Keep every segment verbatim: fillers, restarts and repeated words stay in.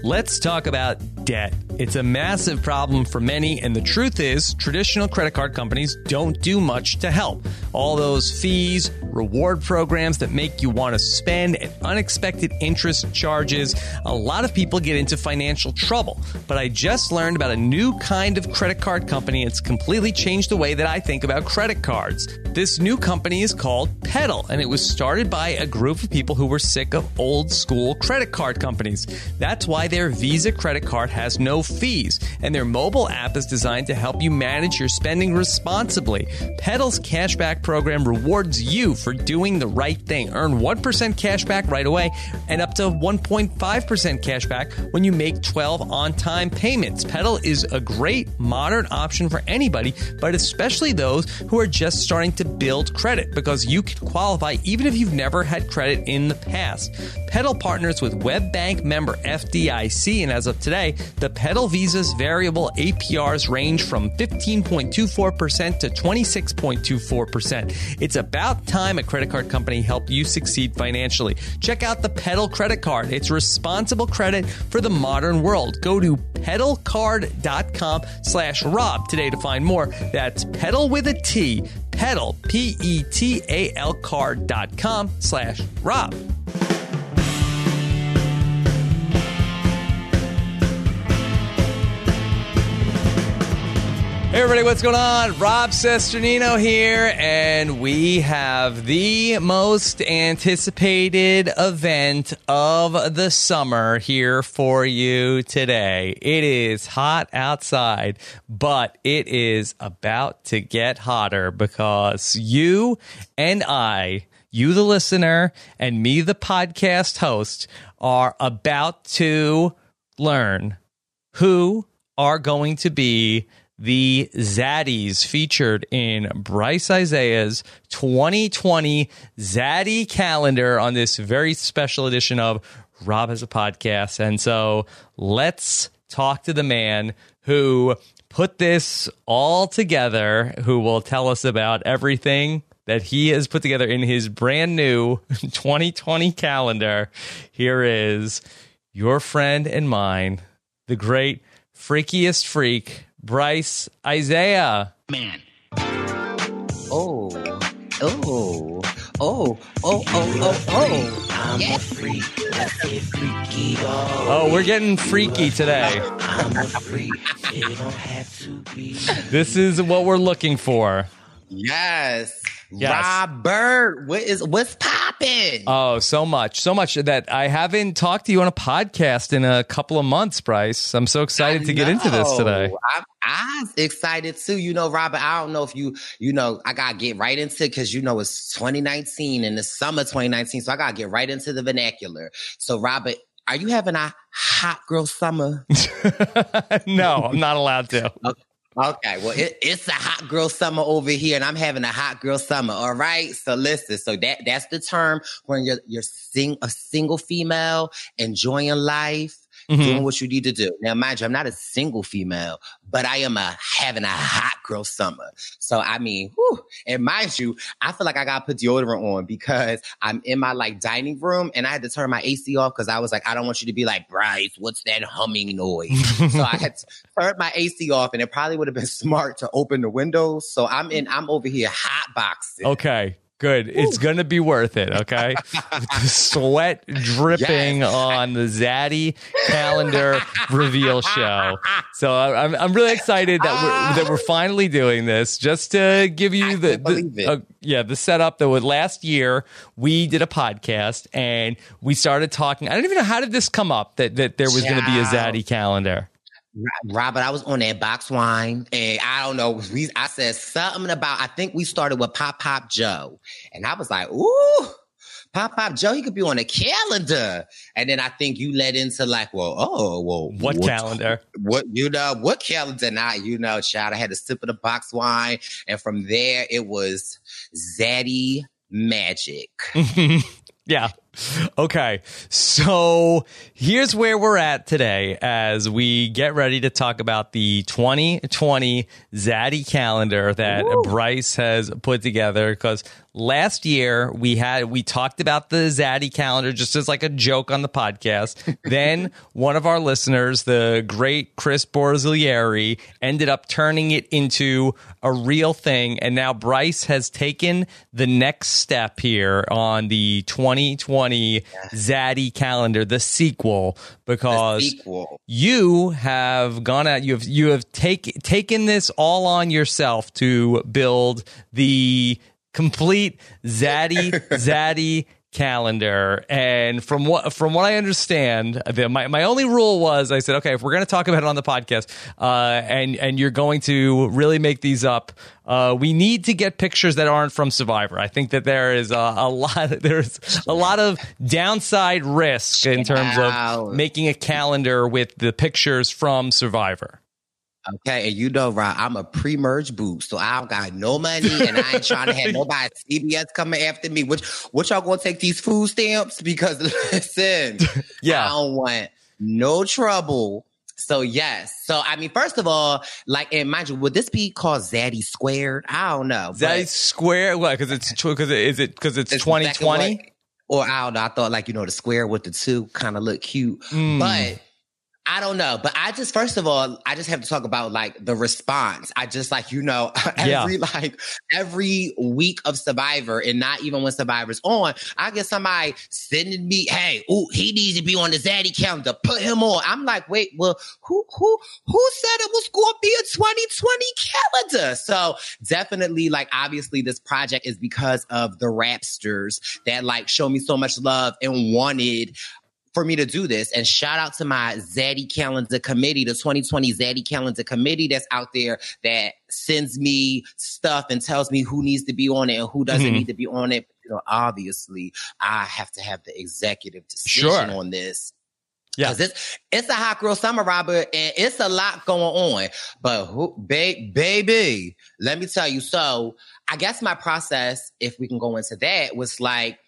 Let's talk about debt. It's a massive problem for many, and the truth is, traditional credit card companies don't do much to help. All those fees, reward programs that make you want to spend, and unexpected interest charges. A lot of people get into financial trouble. But I just learned about a new kind of credit card company. It's completely changed the way that I think about credit cards. This new company is called Peddle, and it was started by a group of people who were sick of old school credit card companies. That's why their Visa credit card has no fees, and their mobile app is designed to help you manage your spending responsibly. Peddle's cashback program rewards you for doing the right thing. Earn one percent cashback right away and up to one point five percent cashback when you make twelve on-time payments. Peddle is a great modern option for anybody, but especially those who are just starting to build credit, because you can qualify even if you've never had credit in the past. Peddle partners with WebBank member F D I C, and as of today, the Peddle Visa's variable A P Rs range from fifteen point two four percent to twenty-six point two four percent. It's about time a credit card company helped you succeed financially. Check out the Peddle credit card. It's responsible credit for the modern world. Go to pedalcard.com slash Rob today to find more. That's Peddle with a T. Peddle, P E T A L card.com slash Rob. Hey everybody, what's going on? Rob Cesternino here, and we have the most anticipated event of the summer here for you today. It is hot outside, but it is about to get hotter because you and I, you the listener, and me the podcast host, are about to learn who are going to be the Zaddies featured in Bryce Isaiah's twenty twenty Zaddy calendar on this very special edition of Rob Has a Podcast. And so let's talk to the man who put this all together, who will tell us about everything that he has put together in his brand new twenty twenty calendar. Here is your friend and mine, the great freakiest freak, Bryce Isaiah. Man. Oh. Oh. Oh. Oh. Oh. Oh. Oh. I'm yeah. a freak. Let's get freaky. Oh, oh, we're getting freaky today. I'm a freak. It don't have to be. This is what we're looking for. Yes. Yes. Robert, what is what's popping? Oh, so much, so much that I haven't talked to you on a podcast in a couple of months, Bryce. I'm so excited I to get know. into this today. I'm, I'm excited too. You know, Robert, I don't know if you, you know, I gotta get right into it because you know it's twenty nineteen and the summer twenty nineteen, so I gotta get right into the vernacular. So, Robert, are you having a hot girl summer? No, I'm not allowed to. Okay. Okay, well, it, it's a hot girl summer over here, and I'm having a hot girl summer. All right, so listen. So that that's the term when you're you're sing a single female enjoying life, mm-hmm. doing what you need to do. Now, mind you, I'm not a single female, but I am a having a hot girl summer. So I mean, whew, and mind you, I feel like I got to put deodorant on because I'm in my like dining room, and I had to turn my A C off because I was like, I don't want you to be like, Bryce, what's that humming noise? So I had to turn my A C off, and it probably would have been smart to open the windows. So I'm in, I'm over here hot boxing. Okay. Good. Ooh. It's going to be worth it, okay? The sweat dripping yes. on the Zaddy calendar reveal show. So I'm I'm really excited that we're that we're finally doing this. Just to give you I the, the uh, yeah the setup. That was last year we did a podcast and we started talking. I don't even know how did this come up that that there was going to be a Zaddy calendar. Robert, I was on that box wine, and I don't know. We, I said something about. I think we started with Pop Pop Joe, and I was like, "Ooh, Pop Pop Joe, he could be on a calendar." And then I think you led into like, "Well, oh, well, what, what calendar? What you know? What calendar?" Not you know, child. I had a sip of the box wine, and from there it was Zaddy magic. Yeah. Okay, so here's where we're at today as we get ready to talk about the twenty twenty Zaddy calendar that Woo. Bryce has put together. Because last year we had we talked about the Zaddy calendar just as like a joke on the podcast. Then one of our listeners, the great Chris Borzilieri, ended up turning it into a real thing, and now Bryce has taken the next step here on the twenty twenty Zaddy calendar, the sequel, because the sequel. You have gone out, you have you have take, taken this all on yourself to build the complete Zaddy Zaddy calendar. And from what from what I understand, the, my my only rule was I said, okay, if we're going to talk about it on the podcast, uh, and and you're going to really make these up, uh, we need to get pictures that aren't from Survivor. I think that there is a, a lot there's a lot of downside risk in terms of making a calendar with the pictures from Survivor. Okay, and you know, Rob, I'm a pre-merge boob, so I don't got no money, and I ain't trying to have nobody at C B S coming after me. Which, what y'all gonna take these food stamps? Because listen, yeah, I don't want no trouble. So yes, so I mean, first of all, like, and mind you, would this be called Zaddy Squared? I don't know. Zaddy Squared? What? Because it's because it, is it because it's twenty twenty? Or I don't know. I thought like you know the square with the two kind of look cute, mm. but. I don't know, but I just, first of all, I just have to talk about like the response. I just like, you know, every yeah. like every week of Survivor, and not even when Survivor's on, I get somebody sending me, hey, ooh, he needs to be on the Zaddy calendar. Put him on. I'm like, wait, well, who who who said it was going to be a twenty twenty calendar? So definitely, like, obviously, this project is because of the Rapsters that like show me so much love and wanted for me to do this. And shout out to my Zaddy calendar committee, the twenty twenty Zaddy calendar committee that's out there that sends me stuff and tells me who needs to be on it and who doesn't mm-hmm. need to be on it. But, you know, obviously I have to have the executive decision sure. on this. Yeah, it's it's a hot girl summer, Robert, and it's a lot going on. But who, ba- baby, let me tell you. So I guess my process, if we can go into that, was like,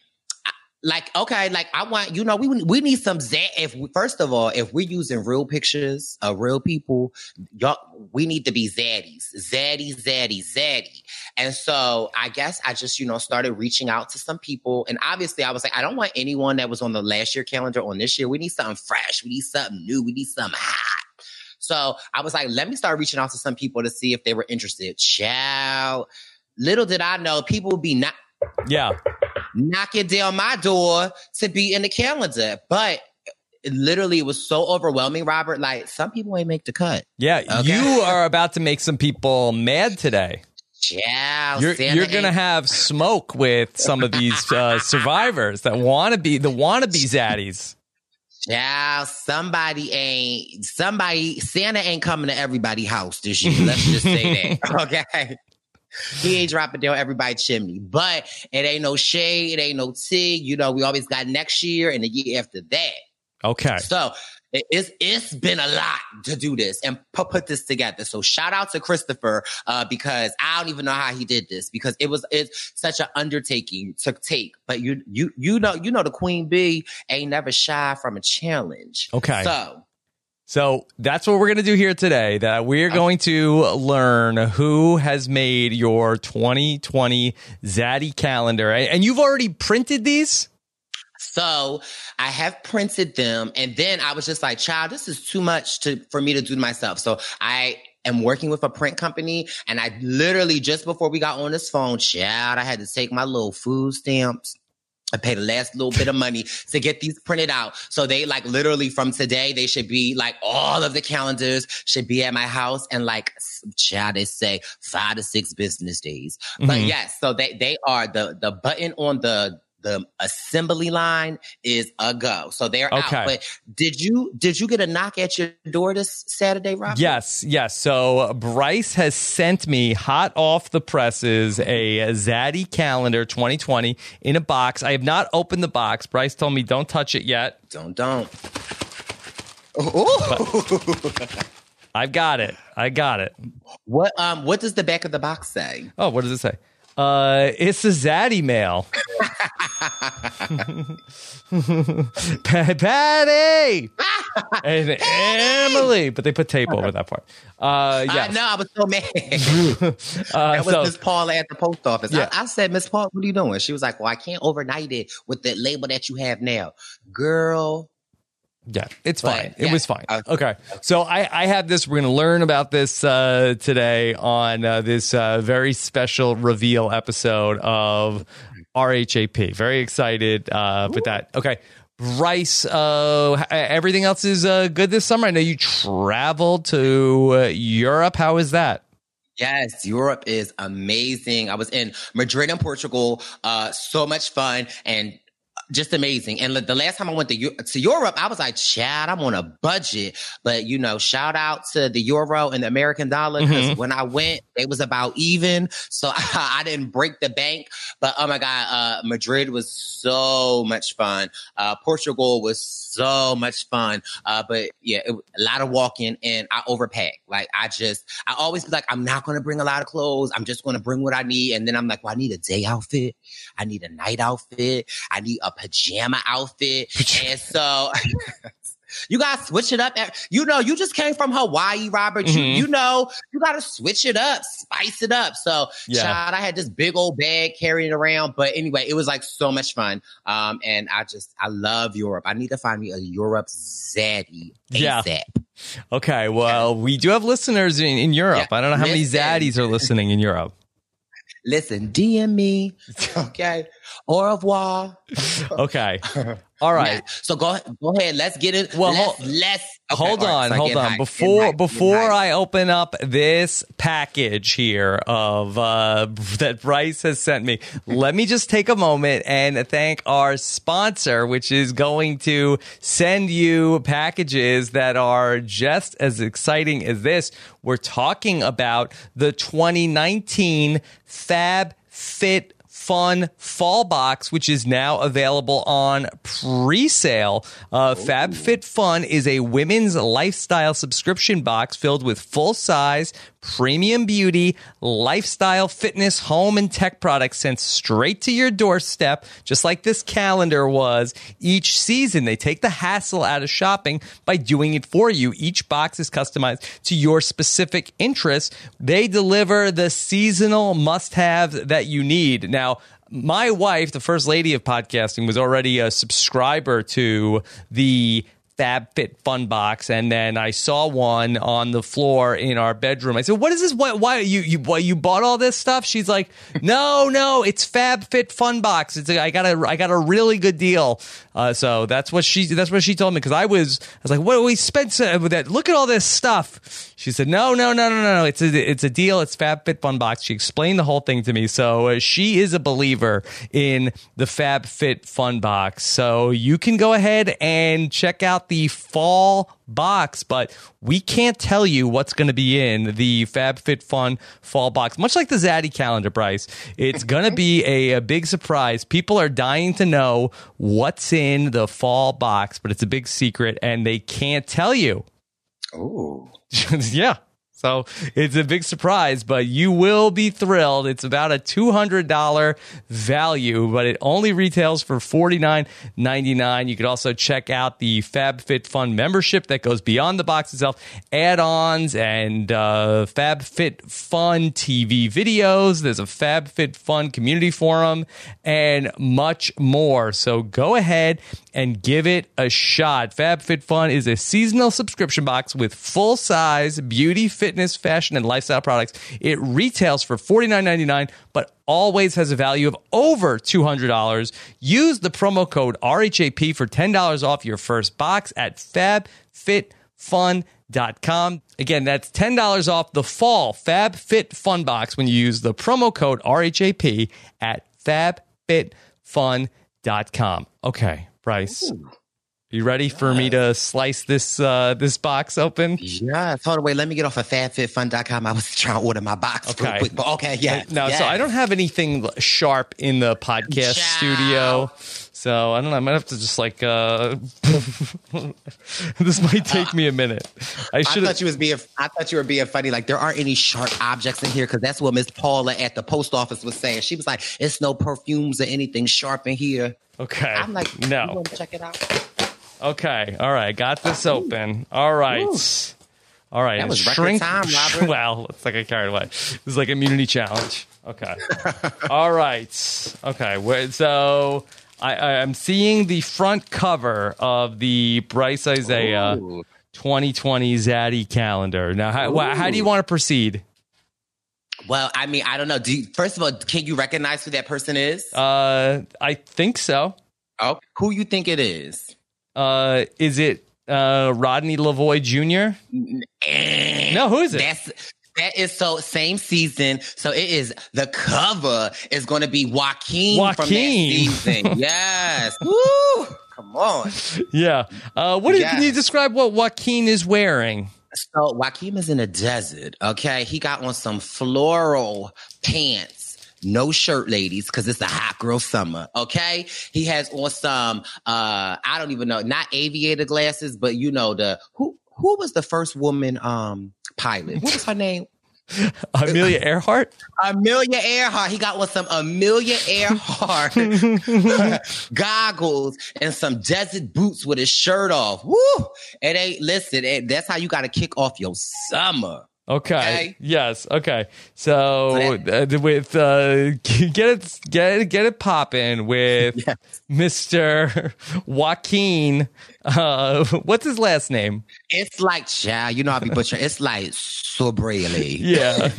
Like, okay, like I want, you know, we we need some Zad. If we, first of all, if we're using real pictures of real people, y'all, we need to be zaddies, zaddy, zaddy, zaddy. And so I guess I just, you know, started reaching out to some people. And obviously I was like, I don't want anyone that was on the last year calendar on this year. We need something fresh. We need something new. We need something hot. So I was like, let me start reaching out to some people to see if they were interested. Child, little did I know, people would be not. Yeah. knocking down my door to be in the calendar. But it literally, it was so overwhelming, Robert. Like, some people ain't make the cut. Yeah, okay? You are about to make some people mad today. Yeah, you're, you're gonna have smoke with some of these uh, survivors that want to be the wannabe zaddies. Yeah, somebody ain't somebody. Santa ain't coming to everybody's house this year. Let's just say that. Okay. He ain't dropping down everybody's chimney, but it ain't no shade. It ain't no tea. You know, we always got next year and the year after that. Okay. So it's it's been a lot to do this and put, put this together. So shout out to Christopher uh, because I don't even know how he did this because it was it's such an undertaking to take. But you you you know you know the Queen Bee ain't never shy from a challenge. Okay. So. So that's what we're going to do here today, that we're going to learn who has made your twenty twenty Zaddy calendar. And you've already printed these? So I have printed them. And then I was just like, child, this is too much to for me to do myself. So I am working with a print company. And I literally, just before we got on this phone, child, I had to take my little food stamps. I paid the last little bit of money to get these printed out. So they like literally from today, they should be like all of the calendars should be at my house and like, child, they say five to six business days. Mm-hmm. But yes, so they, they are the, the button on the, the assembly line is a go. So they're okay. out. But did you did you get a knock at your door this Saturday, Rob? Yes, yes. So Bryce has sent me hot off the presses a Zaddy calendar twenty twenty in a box. I have not opened the box. Bryce told me don't touch it yet. Don't don't. I've got it. I got it. What um what does the back of the box say? Oh, what does it say? Uh, it's a Zaddy mail. Patty and Emily, but they put tape over that part. Uh, yes. I know, I was so mad. uh, that was so, Miss Paula at the post office. Yeah. I, I said, Miss Paula, what are you doing? She was like, well, I can't overnight it with the label that you have now. Girl. Yeah, it's But, fine. It yeah. was fine. Uh, Okay. So I, I have this. We're going to learn about this uh, today on uh, this uh, very special reveal episode of R H A P. Very excited uh, with that. Okay. Bryce, uh, everything else is uh, good this summer. I know you traveled to uh, Europe. How is that? Yes, Europe is amazing. I was in Madrid and Portugal. Uh, so much fun and just amazing. And the last time I went to, to Europe, I was like, Chad, I'm on a budget. But, you know, shout out to the euro and the American dollar. Because Mm-hmm. when I went, it was about even. So I, I didn't break the bank. But, oh, my God, uh, Madrid was so much fun. Uh, Portugal was so much fun. Uh, but, yeah, it, a lot of walking and I overpacked. Like, I just, I always be like, I'm not going to bring a lot of clothes. I'm just going to bring what I need. And then I'm like, well, I need a day outfit. I need a night outfit. I need a pajama outfit. And so you got to switch it up. You know, you just came from Hawaii, Robert. Mm-hmm. You, you know, you got to switch it up, spice it up. So, Yeah. child, I had this big old bag carrying it around. But anyway, it was like so much fun. Um, and I just, I love Europe. I need to find me a Europe zaddy Yeah. ASAP. Okay. Well, we do have listeners in, in Europe. Yeah. I don't know how many Listen. zaddies are listening in Europe. Listen, D M me. Okay. Au revoir. Okay. All right. Yeah. So go go ahead. Let's get it. Well, let's, hold- let's okay, hold all right, on, so hold get on. hype, get Before hype, get before hype. I open up this package here of uh, that Bryce has sent me, let me just take a moment and thank our sponsor, which is going to send you packages that are just as exciting as this. We're talking about the twenty nineteen Fab Fit Fun Fall Box, which is now available on pre-sale. Uh, FabFitFun is a women's lifestyle subscription box filled with full-size, premium beauty, lifestyle, fitness, home, and tech products sent straight to your doorstep, just like this calendar was. Each season, they take the hassle out of shopping by doing it for you. Each box is customized to your specific interests. They deliver the seasonal must-haves that you need. Now, my wife, the first lady of podcasting, was already a subscriber to the FabFitFun box, and then I saw one on the floor in our bedroom. I said, "What is this? Why, why you you why, you bought all this stuff?" She's like, "No, no, it's FabFitFun box. It's a, I got a I got a really good deal." Uh, so that's what she that's what she told me, because I was I was like, "What do we spent with that? Look at all this stuff." She said, "No, no, no, no, no. It's a it's a deal. It's FabFitFun box." She explained the whole thing to me. So uh, she is a believer in the FabFitFun box. So you can go ahead and check out the fall box, but we can't tell you what's going to be in the FabFitFun fall box. Much like the Zaddy calendar, Bryce, it's going to be a, a big surprise. People are dying to know what's in the fall box, but it's a big secret and they can't tell you. Ooh. Yeah. So it's a big surprise, but you will be thrilled. It's about a two hundred dollars value, but it only retails for forty-nine ninety-nine. You could also check out the FabFitFun membership that goes beyond the box itself, add-ons and uh, FabFitFun T V videos. There's a FabFitFun community forum and much more. So go ahead and give it a shot. FabFitFun is a seasonal subscription box with full-size beauty, fitness, fashion, and lifestyle products. It retails for forty-nine ninety-nine, but always has a value of over two hundred dollars. Use the promo code R H A P for ten dollars off your first box at fab fit fun dot com. Again, that's ten dollars off the fall FabFitFun box when you use the promo code R H A P at fab fit fun dot com. Okay, Bryce. Ooh. You ready for me to slice this uh, this box open? Yeah. Hold on, wait. Let me get off of fab fit fun dot com. I was trying to order my box okay. real quick. But okay, yeah. No, yeah. so I don't have anything sharp in the podcast Ciao. studio. So I don't know. I might have to just like. Uh, this might take me a minute. I should. I thought you was being. I thought you were being funny. Like there aren't any sharp objects in here because that's what Miss Paula at the post office was saying. She was like, "It's no perfumes or anything sharp in here." Okay. I'm like, no. You want to check it out? Okay. All right. Got this open. All right. Ooh. All right. That was record shrink. time, Robert. Well, it's like I carried away. This is like immunity challenge. Okay. All right. Okay. So I, I'm seeing the front cover of the Bryce Isaiah Ooh. twenty twenty Zaddy calendar. Now, how, well, how do you want to proceed? Well, I mean, I don't know. Do you, first of all, can you recognize who that person is? Uh, I think so. Oh, who you think it is? Uh, is it uh, Rodney Lavoie Junior? No, who is it? That's that is so same season. So it is the cover is going to be Joaquin, Joaquin. from that season. Yes. Woo! Come on. Yeah. Uh, what yes. Can you describe what Joaquin is wearing? So Joaquin is in a desert. Okay, he got on some floral pants. No shirt, ladies, because it's a hot girl summer, okay? He has on some, uh, I don't even know, not aviator glasses, but you know, the, who who was the first woman um, pilot? What was her name? Amelia Earhart? Amelia Earhart. He got on some Amelia Earhart goggles and some desert boots with his shirt off. Woo! It ain't, listen, it, that's how you got to kick off your summer. Okay. okay. Yes. Okay. So uh, with uh, get it, get it, get it popping with yes. Mister Joaquin. Uh, what's his last name? It's like, child, you know I'll be butchering. It's like Sobrelli. Yeah.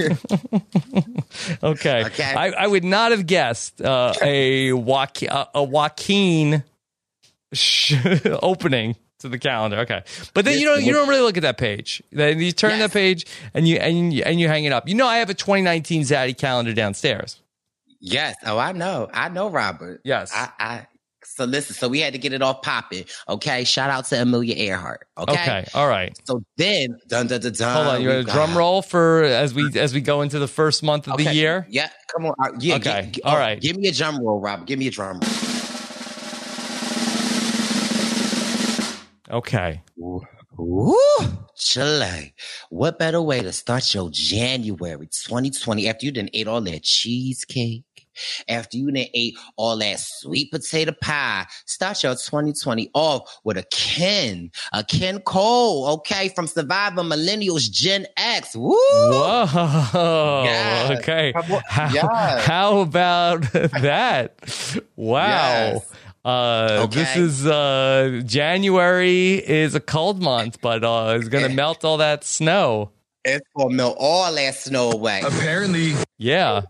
okay. Okay. I, I would not have guessed uh, a Joaquin, a Joaquin sh- opening to the calendar. Okay. But then you don't you don't really look at that page. Then you turn yes. that page and you and you, and you hang it up. You know I have a twenty nineteen Zaddy calendar downstairs. Yes. Oh, I know. I know, Robert. Yes. I, I so listen, so we had to get it off popping. Okay. Shout out to Amelia Earhart. Okay. Okay. All right. So then dun dun dun dun. Hold on, you got a drum roll for as we as we go into the first month of okay. the year? Yeah, come on. Uh, yeah, okay. G- g- All oh, right. Give me a drum roll, Robert. Give me a drum roll. Okay. Ooh, Ooh, Chile. What better way to start your January twenty twenty after you done ate all that cheesecake, after you done ate all that sweet potato pie? Start your twenty twenty off with a Ken, a Ken Cole, okay, from Survivor Millennials Gen X. Woo! Whoa. Yes. Okay. How, yes. how about that? Wow. Yes. Uh, okay. This is uh, January is a cold month, but uh, it's gonna melt all that snow. It's gonna melt all that snow away. Apparently, yeah.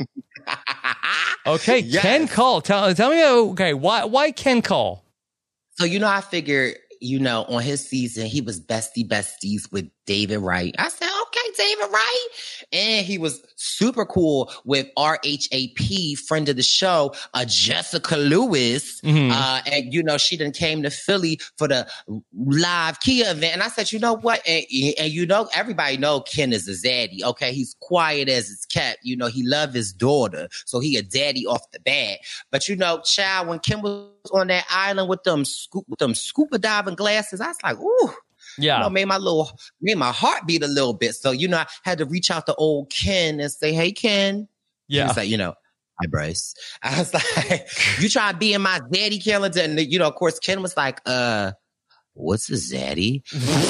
Okay, yes. Ken Cole. Tell tell me. Okay, why why Ken Cole? So you know, I figured you know on his season he was bestie besties with David Wright. I said, okay, David Wright, and he was super cool with R H A P, friend of the show, uh, Jessica Lewis. Mm-hmm. Uh, and, you know, she done came to Philly for the live Kia event. And I said, you know what? And, and you know, everybody know Ken is a zaddy. Okay. He's quiet as it's kept. You know, he love his daughter. So he a daddy off the bat. But, you know, child, when Ken was on that island with them, scoop, with them scuba diving glasses, I was like, ooh. Yeah, you know, made my little, made my heart beat a little bit. So, you know, I had to reach out to old Ken and say, hey, Ken. Yeah. He was like, you know, hi, Bryce. I was like, you try to be in my zaddy calendar. And, you know, of course, Ken was like, uh, what's a zaddy?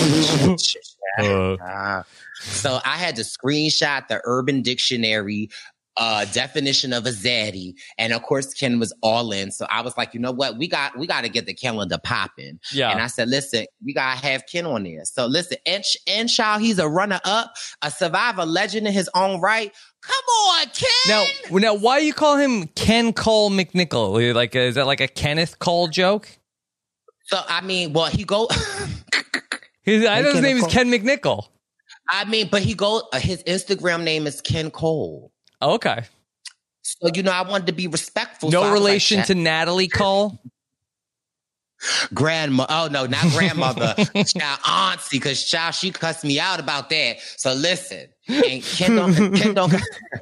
uh, so I had to screenshot the Urban Dictionary Uh, definition of a zaddy, and of course Ken was all in. So I was like, you know what, we got we got to get the calendar popping. Yeah. And I said, listen, we gotta have Ken on there. So listen, and, and child, he's a runner up, a Survivor legend in his own right. Come on, Ken. Now, now, why you call him Ken Cole McNichol? Like, is that like a Kenneth Cole joke? So I mean, well, he go. his, I know his name is Ken McNichol. I mean, but he go. Uh, his Instagram name is Ken Cole. Oh, okay. So, you know, I wanted to be respectful. No so relation like, to Natalie Cole? Grandma. Oh, no, not grandmother. Child auntie, because child, she cussed me out about that. So listen. And Ken don't, Ken don't,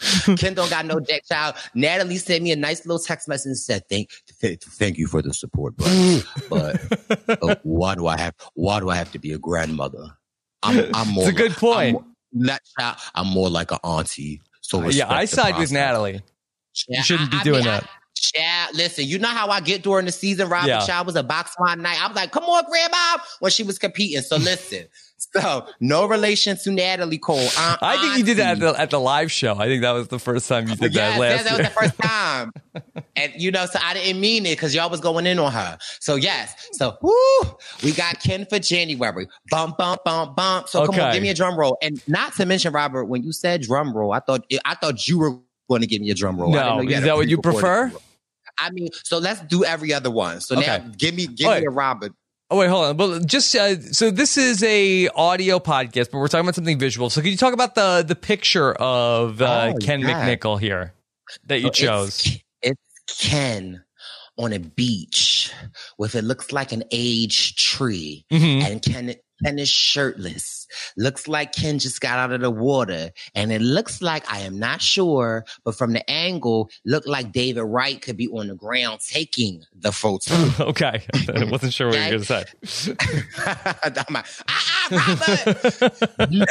Ken don't got no deck, child. Natalie sent me a nice little text message and said, "Thank, th- thank you for the support, but, but uh, why do I have, why do I have to be a grandmother? I'm, I'm more. It's a good like, point. I'm, not child, I'm more like an auntie. So Uh, yeah, I side with Natalie. Yeah, You shouldn't be I, I doing mean, that. I, Child, listen, you know how I get during the season, Robert? Yeah. Child was a box wine night. I was like, come on, Grandma, when she was competing. So listen, so no relation to Natalie Cole. I'm I think you did that at auntie. the, at the live show. I think that was the first time you did Yes, that last yes, that was year. the first time. And, you know, so I didn't mean it because y'all was going in on her. So, yes. So, whoo, we got Ken for January. Bump, bump, bump, bump. So, come Okay. on, give me a drum roll. And not to mention, Robert, when you said drum roll, I thought I thought you were going to give me a drum roll. I didn't No, know you is had a that what you pre-recorded prefer? drum roll. I mean, so let's do every other one. So Okay. now give me give All me right. a Robert. Oh, wait, hold on. But just uh, so this is a audio podcast, but we're talking about something visual. So can you talk about the the picture of uh, Oh, Ken yeah. McNichol here that you So chose? It's, it's Ken on a beach with it looks like an aged tree, Mhm. and Ken Ken is shirtless. Looks like Ken just got out of the water, and it looks like, I am not sure, but from the angle, looked like David Wright could be on the ground taking the photo. Okay. I wasn't sure what you were going to say. I'm like, ah, Robert!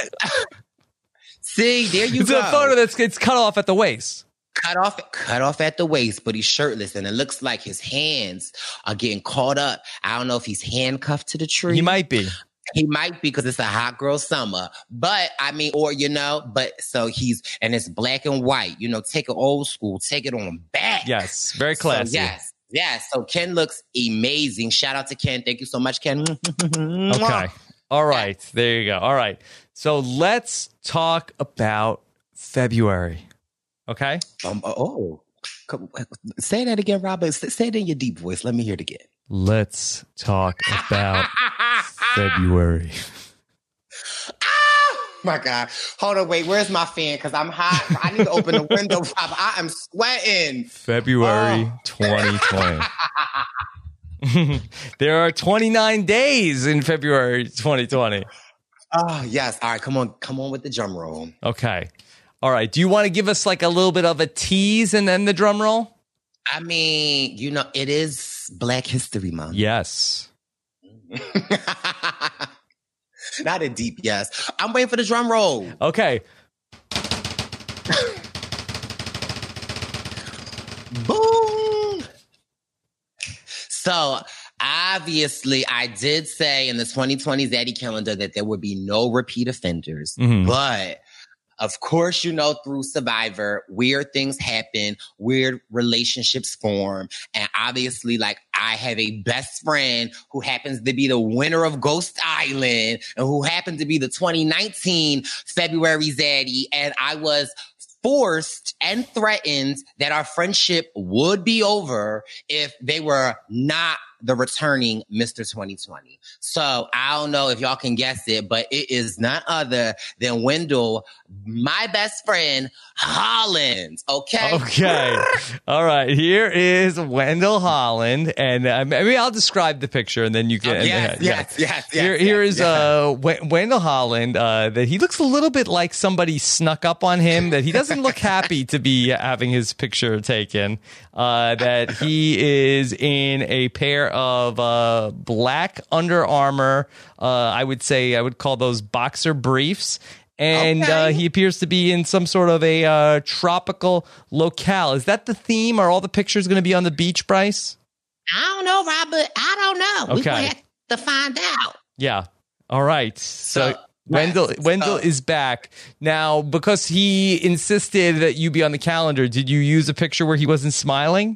See, there you It's go. a photo that's it's cut off at the waist. cut off cut off at the waist, but he's shirtless, and it looks like his hands are getting caught up. I don't know if he's handcuffed to the tree. He might be. He might be because it's a hot girl summer. But I mean, or you know, but so he's and it's black and white. You know, take it old school, take it on back. Yes. Very classy. So, yes. Yes. So Ken looks amazing. Shout out to Ken. Thank you so much, Ken. Okay. All right. There you go. All right. So let's talk about February. Okay. Um, oh, come- say that again, Robert. Say it in your deep voice. Let me hear it again. Let's talk about February. Oh my God. Hold on, wait. Where's my fan? Because I'm hot. I need to open the window, Rob. I am sweating. February Oh. twenty twenty. There are twenty-nine days in February twenty twenty. Oh, yes. All right, come on. Come on with the drum roll. Okay. All right. Do you want to give us like a little bit of a tease and then the drum roll? I mean, you know, it is Black History Month. Yes. Not a deep yes. I'm waiting for the drum roll. Okay. Boom. So obviously, I did say in the twenty twenty Zaddy calendar that there would be no repeat offenders, Mhm. but of course, you know, through Survivor, weird things happen, weird relationships form. And obviously, like, I have a best friend who happens to be the winner of Ghost Island and who happened to be the twenty nineteen February Zaddy. And I was forced and threatened that our friendship would be over if they were not the returning Mister twenty twenty. So I don't know if y'all can guess it, but it is none other than Wendell, my best friend, Holland. Okay. Okay. All right. Here is Wendell Holland. And uh, maybe I'll describe the picture and then you can. Oh, yes, yeah. yes, yes, yes. Here, yes, here is yes. uh, w- Wendell Holland. Uh, that he looks a little bit like somebody snuck up on him. That he doesn't look happy to be having his picture taken. Uh, that he is in a pair of uh, black Under Armour. Uh, I would say I would call those boxer briefs. And Okay. uh, he appears to be in some sort of a uh, tropical locale. Is that the theme? Are all the pictures going to be on the beach, Bryce? I don't know, Robert. I don't know. We Okay. gonna have to find out. Yeah. All right. So, So, Wendell yes, Wendell so- is back now because he insisted that you be on the calendar. Did you use a picture where he wasn't smiling?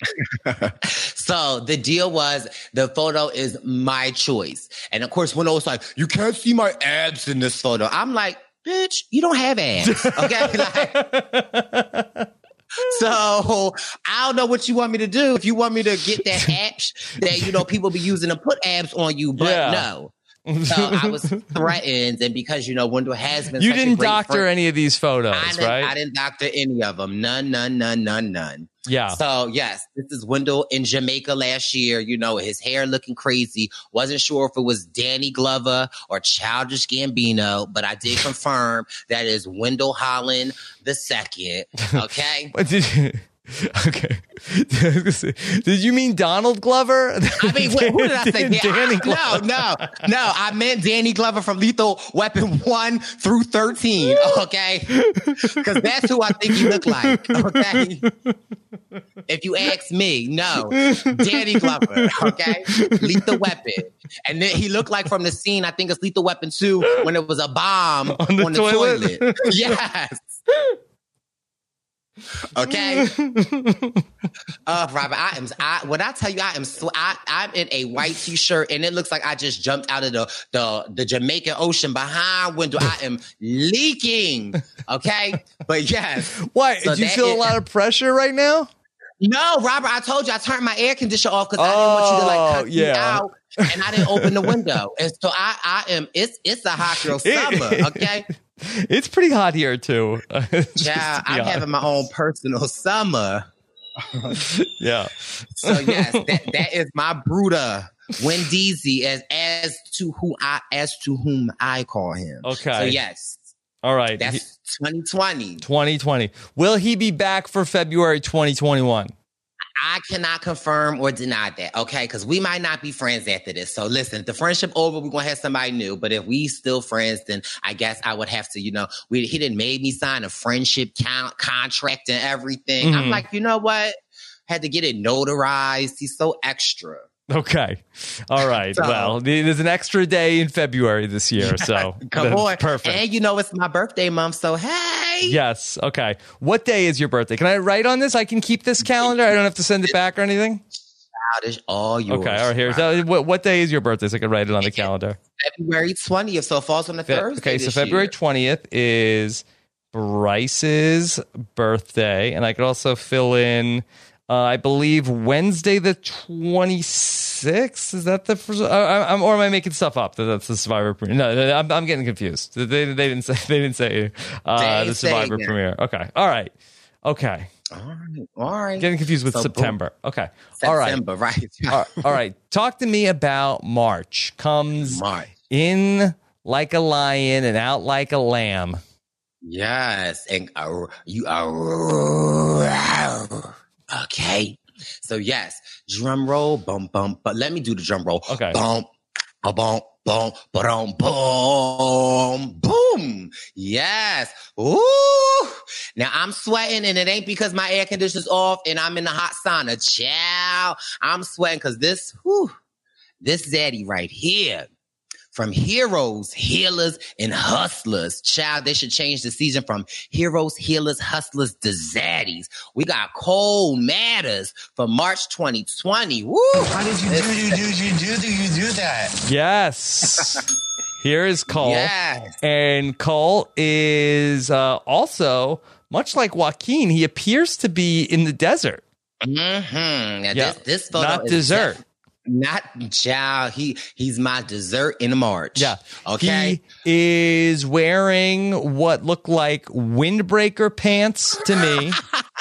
So the deal was the photo is my choice. And of course, Wendell was like, you can't see my abs in this photo. I'm like, bitch, you don't have abs. Okay. Like, so I don't know what you want me to do. If you want me to get that abs that, you know, people be using to put abs on you, but Yeah. no. So I was threatened. And because, you know, Wendell has been You such a didn't great doctor friend, any of these photos, I didn't, right? I didn't doctor any of them. None, none, none, none, none. Yeah. So, yes, this is Wendell in Jamaica last year. You know, his hair looking crazy. Wasn't sure if it was Danny Glover or Childish Gambino, but I did confirm that is Wendell Holland the second. Okay? What did you... Okay. Did you mean Donald Glover? I mean, wait, who did I say? Yeah, Danny I, Glover. no, no, no. I meant Danny Glover from Lethal Weapon one through thirteen. Okay, because that's who I think he looked like. Okay, if you ask me, no, Danny Glover. Okay, Lethal Weapon, and then he looked like from the scene. I think it's Lethal Weapon two when it was a bomb on the, on the toilet. toilet. Yes. Okay, uh, Robert, I am. I when I tell you, I am. Sw- I, I'm in a white t-shirt, and it looks like I just jumped out of the the, the Jamaican Ocean behind window. I am leaking. Okay, but yes. Why? So Do you feel is, a lot of pressure right now? No, Robert. I told you I turned my air conditioner off because oh, I didn't want you to like cut yeah. me out, and I didn't open the window, and so I, I am. It's it's a hot girl summer. Okay. It's pretty hot here too. Yeah, I'm honest. having my own personal summer. Yeah. So yes, that, that is my Bruda, Wendeezy, as as to who I as to whom I call him. Okay. So yes. All right. That's twenty twenty. twenty twenty. Will he be back for February twenty twenty-one? I cannot confirm or deny that, okay? Because we might not be friends after this. So listen, if the friendship over, we're going to have somebody new. But if we still friends, then I guess I would have to, you know, we, he didn't made me sign a friendship count, contract and everything. Mm-hmm. I'm like, you know what? Had to get it notarized. He's so extra. Okay. All right. So, well, there's an extra day in February this year. So come on. Perfect. And you know, it's my birthday month. So, hey. Yes. Okay. What day is your birthday? Can I write on this? I can keep this calendar. I don't have to send it back or anything. Childish, all yours. Okay. All right. Here. So what, what day is your birthday? So I can write it on the calendar. February twentieth. So it falls on the Fe- Thursday. Okay. So February year. twentieth is Bryce's birthday. And I could also fill in, Uh, I believe Wednesday the twenty-sixth. Is that the first? Uh, I'm, or am I making stuff up? That that's the Survivor premiere. No, no, I'm, I'm getting confused. They, they didn't say. They didn't say uh, the Survivor premiere. Okay. All right. Okay. All right. All right. Getting confused with so, September. Okay. September, all right. right. all, right. all right. Talk to me about March. Comes March. In like a lion and out like a lamb. Yes, and uh, you are. Okay, so yes, drum roll, bum bum. But let me do the drum roll. Okay, bum, a bum, bum, ba-dum, boom, boom. Yes. Ooh. Now I'm sweating, and it ain't because my air conditioner's off and I'm in the hot sauna. Chow. I'm sweating because this, whew, this zaddy right here. From heroes, healers, and hustlers. Child, they should change the season from heroes, healers, hustlers to zaddies. We got Cole Matters for March twenty twenty. Woo! How did you do, do, do, do, do, do you do that? Yes. Here is Cole. Yes. And Cole is uh, also, much like Joaquin, he appears to be in the desert. Mm-hmm. Now, yeah. this, this photo Not is desert. Def- Not child. He he's my dessert in March. Yeah. Okay. He is wearing what look like windbreaker pants to me.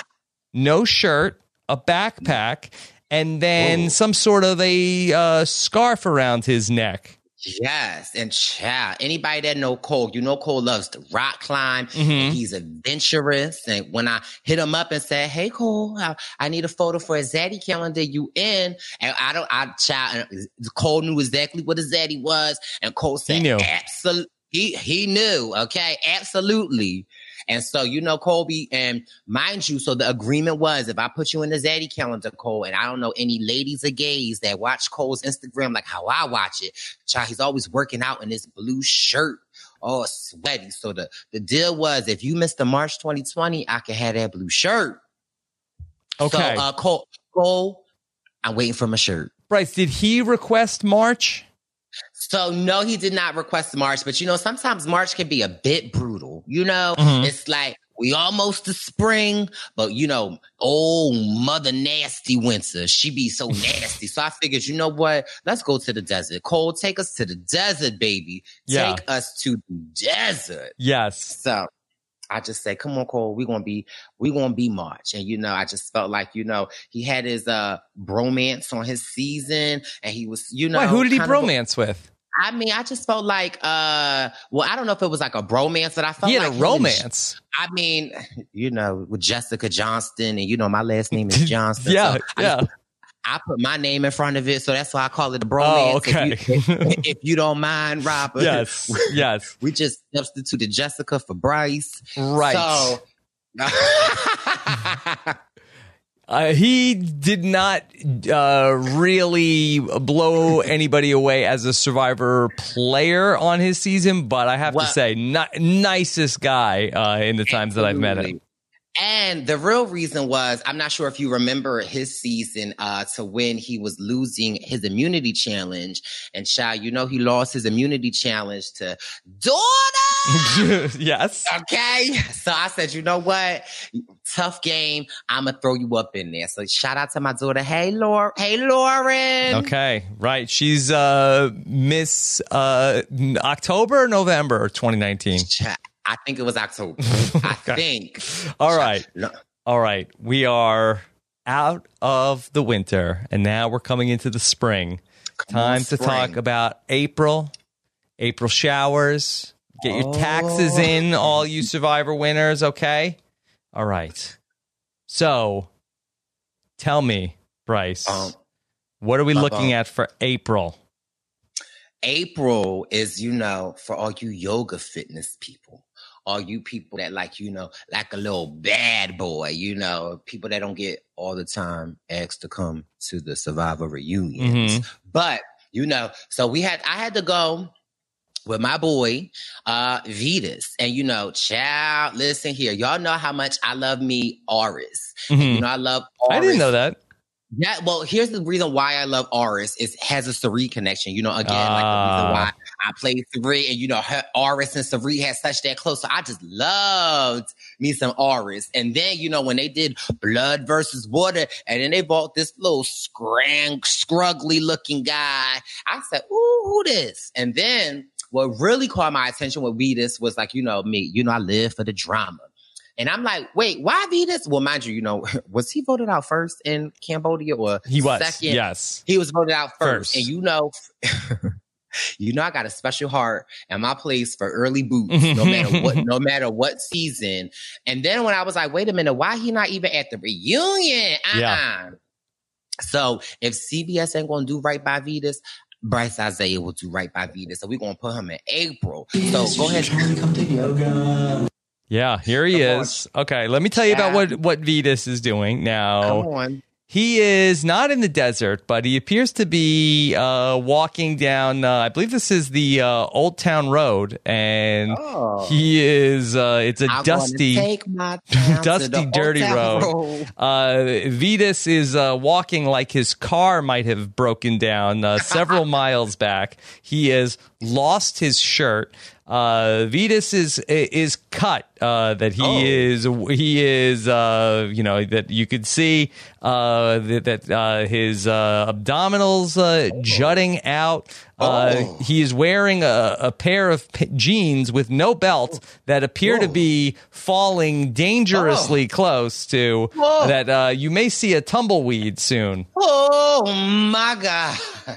No shirt, a backpack, and then Whoa. some sort of a uh, scarf around his neck. Yes, and child, anybody that know Cole, you know Cole loves to rock climb. Mm-hmm. And he's adventurous. And when I hit him up and said, "Hey Cole, I, I need a photo for a zaddy calendar, you in?" And I don't, I child, Cole knew exactly what a zaddy was, and Cole said, "He knew, absolutely, he he knew, okay, absolutely." And so, you know, Colby, and mind you, so the agreement was if I put you in the zaddy calendar, Cole, and I don't know any ladies or gays that watch Cole's Instagram like how I watch it, child, he's always working out in this blue shirt, all sweaty. So the, the deal was if you missed the March twenty twenty, I could have that blue shirt. Okay. So, uh, Cole, Cole, I'm waiting for my shirt. Bryce, did he request March? So, no, he did not request March, but you know, sometimes March can be a bit brutal. You know, mm-hmm. It's like we almost to spring, but you know, old Mother Nasty winter, she be so nasty. So I figured, you know what? Let's go to the desert. Cole, take us to the desert, baby. Yeah. Take us to the desert. Yes. So, I just said, come on, Cole, we're gonna be we're gonna be March. And you know, I just felt like, you know, he had his uh bromance on his season, and he was, you know, Why, who did he kind of- bromance with? I mean, I just felt like, uh, well, I don't know if it was like a bromance, but I felt He had like a him and- romance. I mean, you know, with Jessica Johnston, and you know, my last name is Johnston. Yeah, so I yeah. just- I put my name in front of it, so that's why I call it a bromance. Oh, okay. If you, if, if you don't mind, Robert. Yes, yes. We just substituted Jessica for Bryce. Right. So, Uh, he did not uh, really blow anybody away as a Survivor player on his season, but I have Well- to say, ni- nicest guy uh, in the times that I've met him. And the real reason was, I'm not sure if you remember his season uh, to when he was losing his immunity challenge. And child, you know, he lost his immunity challenge to daughter. Yes. Okay. So I said, you know what? Tough game. I'm going to throw you up in there. So shout out to my daughter. Hey, Laura. Hey, Lauren. Okay, right. She's uh, Miss uh, October or November twenty nineteen. Child, I think it was October. I think. All right. No. All right. We are out of the winter, and now we're coming into the spring. Come Time on, to spring. talk about April, April showers. Get your taxes Oh. in, all you Survivor winners, okay? All right. So, tell me, Bryce, Um, what are we uh-oh. looking at for April? April is, you know, for all you yoga fitness people, all you people that like, you know, like a little bad boy, you know, people that don't get all the time asked to come to the Survivor reunions. Mhm. But, you know, so we had, I had to go with my boy, uh, Vetus. And, you know, child, listen here. Y'all know how much I love me Aris. Mhm. You know, I love Aris. I didn't know that. Yeah, well, here's the reason why I love Aris. It has a Sari connection. You know, again, like the Ah. reason why I played Sari, and you know, her, Aris and Sari had such that close. So I just loved me some Aris. And then, you know, when they did Blood versus Water, and then they bought this little scrang, scruggly looking guy, I said, "Ooh, who this?" And then what really caught my attention with Vetus was like, you know, me. You know, I live for the drama. And I'm like, wait, why Vetus? Well, mind you, you know, was he voted out first in Cambodia or He was, second? yes. He was voted out first. First. And you know, you know, I got a special heart and my place for early boots, no matter what, no matter what season. And then when I was like, wait a minute, why he not even at the reunion? Uh-uh. Yeah. So if C B S ain't gonna do right by Vetus, Bryce Isaiah will do right by Vetus. So we're gonna put him in April. So go ahead. Trying to come to yoga. Yeah, here he Come on. is. Okay, let me tell you about what, what Vetus is doing now. Come on. He is not in the desert, but he appears to be uh, walking down, uh, I believe this is the uh, Old Town Road, and Oh. he is, uh, it's a I'm dusty, gonna take my time to dusty, the dirty Old Town road. Uh, Vetus is uh, walking like his car might have broken down uh, several miles back. He has lost his shirt. Uh, Vetus is is cut. Uh, that he Oh. is he is uh, you know, that you could see uh, that, that uh, his uh, abdominals uh, jutting out. Uh, Oh. he is wearing a, a pair of p- jeans with no belt that appear to Whoa. be falling dangerously close to Whoa. that. Uh, you may see a tumbleweed soon Oh my God.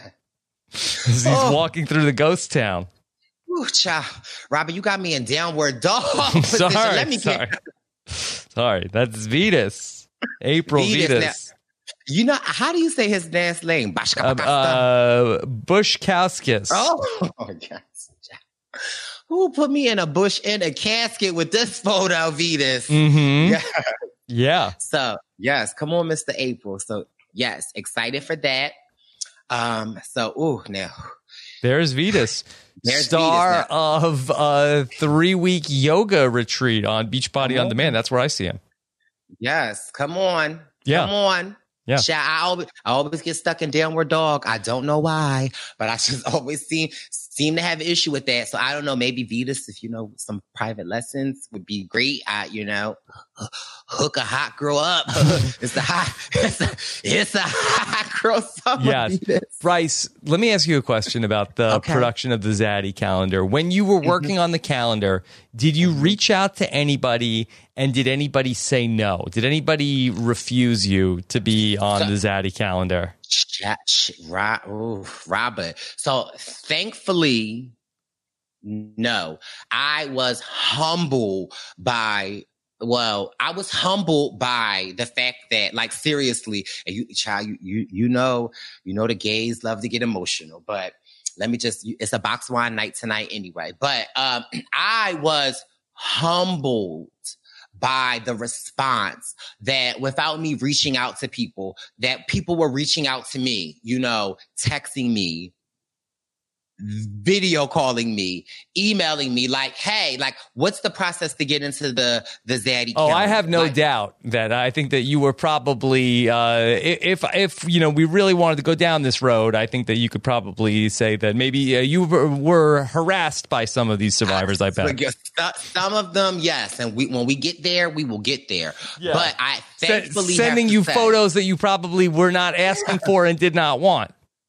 as he's Oh. walking through the ghost town. Ooh, child. Robert, you got me in downward dog position. Sorry, Let me sorry, get sorry. That's Vetus. April Vetus, Vetus. you know, how do you say his last name? Bashka Uh, Bakasta. uh, Bushkowskis. Oh, yes. Who put me in a bush in a casket with this photo, Vetus? Mm-hmm. Yeah. Yeah. So, yes, come on, Mister April. So, yes, excited for that. Um, so, ooh, now. There's Vetus, There's star Vetus now. of a three-week yoga retreat on Beachbody Come on on. Demand. That's where I see him. Yes, come on. Yeah. Come on. Yeah. Child, I always, I always get stuck in downward dog. I don't know why, but I just always seem seem to have an issue with that. So I don't know, maybe Vetus, if you know some private lessons would be great. I, you know, hook a hot girl up. it's the hot, it's a, it's a hot girl summer. Yes. Vetus. Bryce, let me ask you a question about the Okay. production of the Zaddy calendar. When you were working on the calendar, did you reach out to anybody and did anybody say no? Did anybody refuse you to be on the Zaddy calendar? Ch- ch- Ro- ooh, Robert. So thankfully, no. I was humbled by, well, I was humbled by the fact that, like, seriously, and you, child, you, you, you know, you know, the gays love to get emotional, but let me just, it's a box wine night tonight anyway. But um, I was humbled by the response that without me reaching out to people, that people were reaching out to me, you know, texting me, video calling me, emailing me, like, hey, like, what's the process to get into the the Zaddy Oh, calendar? I have no like, doubt that I think that you were probably, uh, if if you know we really wanted to go down this road, I think that you could probably say that maybe uh, you were, were harassed by some of these survivors. I bet some of them, yes, and we when we get there, we will get there. Yeah. But I thankfully sending have to you say, photos that you probably were not asking for and did not want.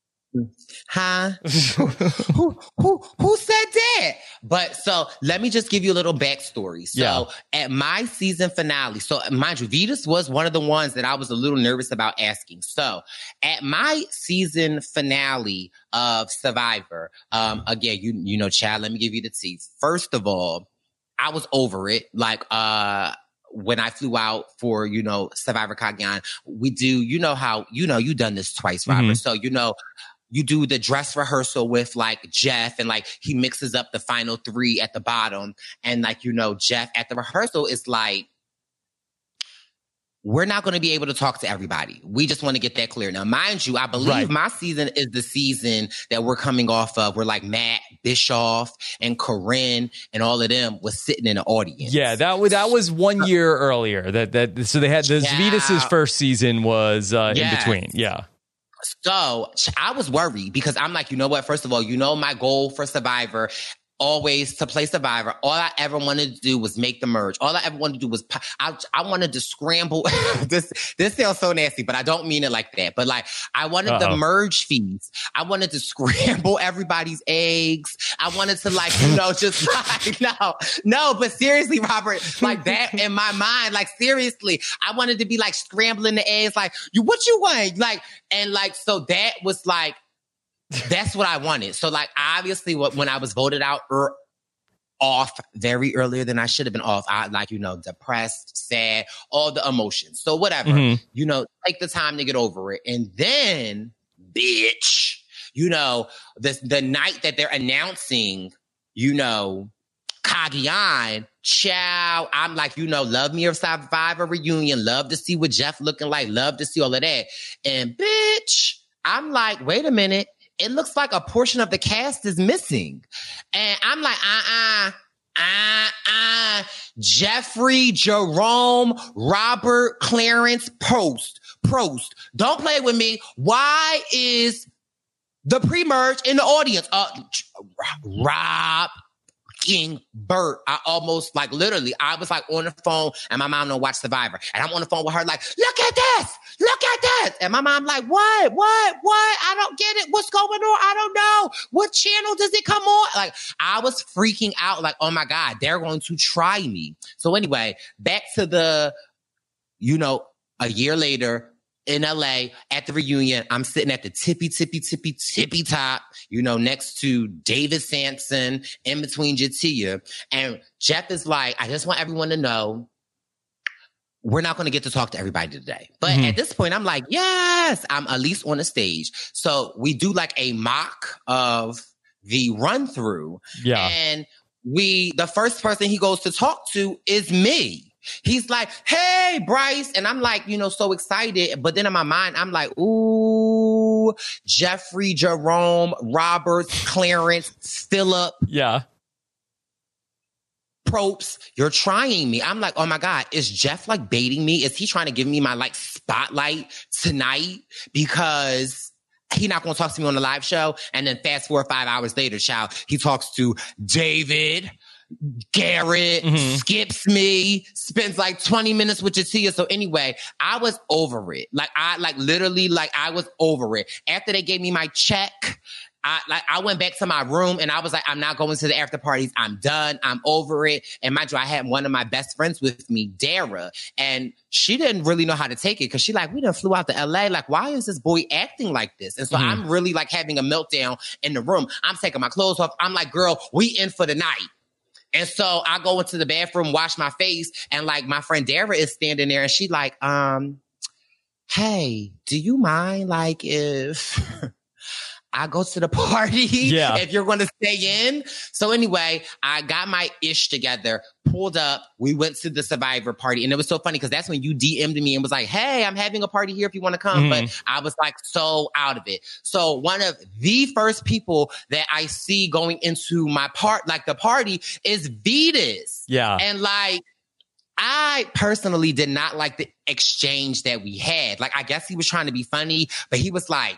Huh? who, who, who said that? But so let me just give you a little backstory. So Yeah. at my season finale, so mind you, Vetus was one of the ones that I was a little nervous about asking. So at my season finale of Survivor, um, again, you, you know, Chad, let me give you the tea. First of all, I was over it. Like, uh, when I flew out for, you know, Survivor Cagayan, we do, you know how, you know, you done this twice, Robert. Mm-hmm. So, you know, you do the dress rehearsal with like Jeff and like he mixes up the final three at the bottom. And like, you know, Jeff at the rehearsal is like, we're not going to be able to talk to everybody. We just want to get that clear. Now, mind you, I believe Right. my season is the season that we're coming off of where like Matt Bischoff and Corinne and all of them was sitting in the audience. Yeah, that was that was one year earlier. That that so they had the Yeah. Vetus's first season was uh, Yes. in between. Yeah. So I was worried because I'm like, you know what? First of all, you know, my goal for Survivor, always to play Survivor. All I ever wanted to do was make the merge. All I ever wanted to do was, I, I wanted to scramble. this, this sounds so nasty, but I don't mean it like that. But like, I wanted Uh-oh. the merge fees. I wanted to scramble everybody's eggs. I wanted to like, you know, just like, no, no, but seriously, Robert, like that in my mind, like seriously, I wanted to be like scrambling the eggs, like, you, what you want? Like, and like, so that was like, that's what I wanted. So like, obviously what, when I was voted out er, off very earlier than I should have been off, I like, you know, depressed, sad, all the emotions. So whatever, Mm-hmm. you know, take the time to get over it. And then, bitch, you know, the, the night that they're announcing, you know, Cagayan, chow, I'm like, you know, love me or Survivor reunion, love to see what Jeff looking like, love to see all of that. And bitch, I'm like, wait a minute. It looks like a portion of the cast is missing. And I'm like, uh-uh, uh-uh. Jeffrey, Jerome, Robert, Clarence, Post, Prost. Don't play with me. Why is the pre-merge in the audience? Uh, Rob, King, Bert. I almost like literally, I was like on the phone and my mom don't watch Survivor. And I'm on the phone with her like, look at this, look at this. And my mom like, what, what, what? I don't get it. What's going on? I don't know. What channel does it come on? Like I was freaking out like, oh my God, they're going to try me. So anyway, back to the, you know, a year later, in L A at the reunion, I'm sitting at the tippy, tippy, tippy, tippy top, you know, next to David Sampson, in between Jatia. And Jeff is like, I just want everyone to know we're not going to get to talk to everybody today. But Mm-hmm. at this point, I'm like, yes, I'm at least on the stage. So we do like a mock of the run through. Yeah. And we, the first person he goes to talk to is me. He's like, hey, Bryce. And I'm like, you know, so excited. But then in my mind, I'm like, ooh, Jeffrey, Jerome, Robert, Clarence, Phillip, Yeah. Probst, you're trying me. I'm like, oh my God, is Jeff like baiting me? Is he trying to give me my like spotlight tonight? Because he not going to talk to me on the live show. And then fast forward five hours later, child, he talks to David, Garrett, mm-hmm. skips me, spends like twenty minutes with Jatia. So anyway, I was over it. Like I, like literally, like I was over it. After they gave me my check, I like I went back to my room and I was like, I'm not going to the after parties. I'm done. I'm over it. And mind you, I had one of my best friends with me, Dara, and she didn't really know how to take it because she like, we done flew out to L A. Like, why is this boy acting like this? And so mm-hmm. I'm really like having a meltdown in the room. I'm taking my clothes off. I'm like, girl, we in for the night. And so I go into the bathroom, wash my face, and like my friend Dara is standing there and she like, um, hey, do you mind like if I go to the party yeah. if you're going to stay in? So anyway, I got my ish together, pulled up. We went to the Survivor party. And it was so funny because that's when you D M'd me and was like, hey, I'm having a party here if you want to come. Mm-hmm. But I was like so out of it. So one of the first people that I see going into my part, like the party, is Vetus. Yeah. And like, I personally did not like the exchange that we had. Like, I guess he was trying to be funny, but he was like,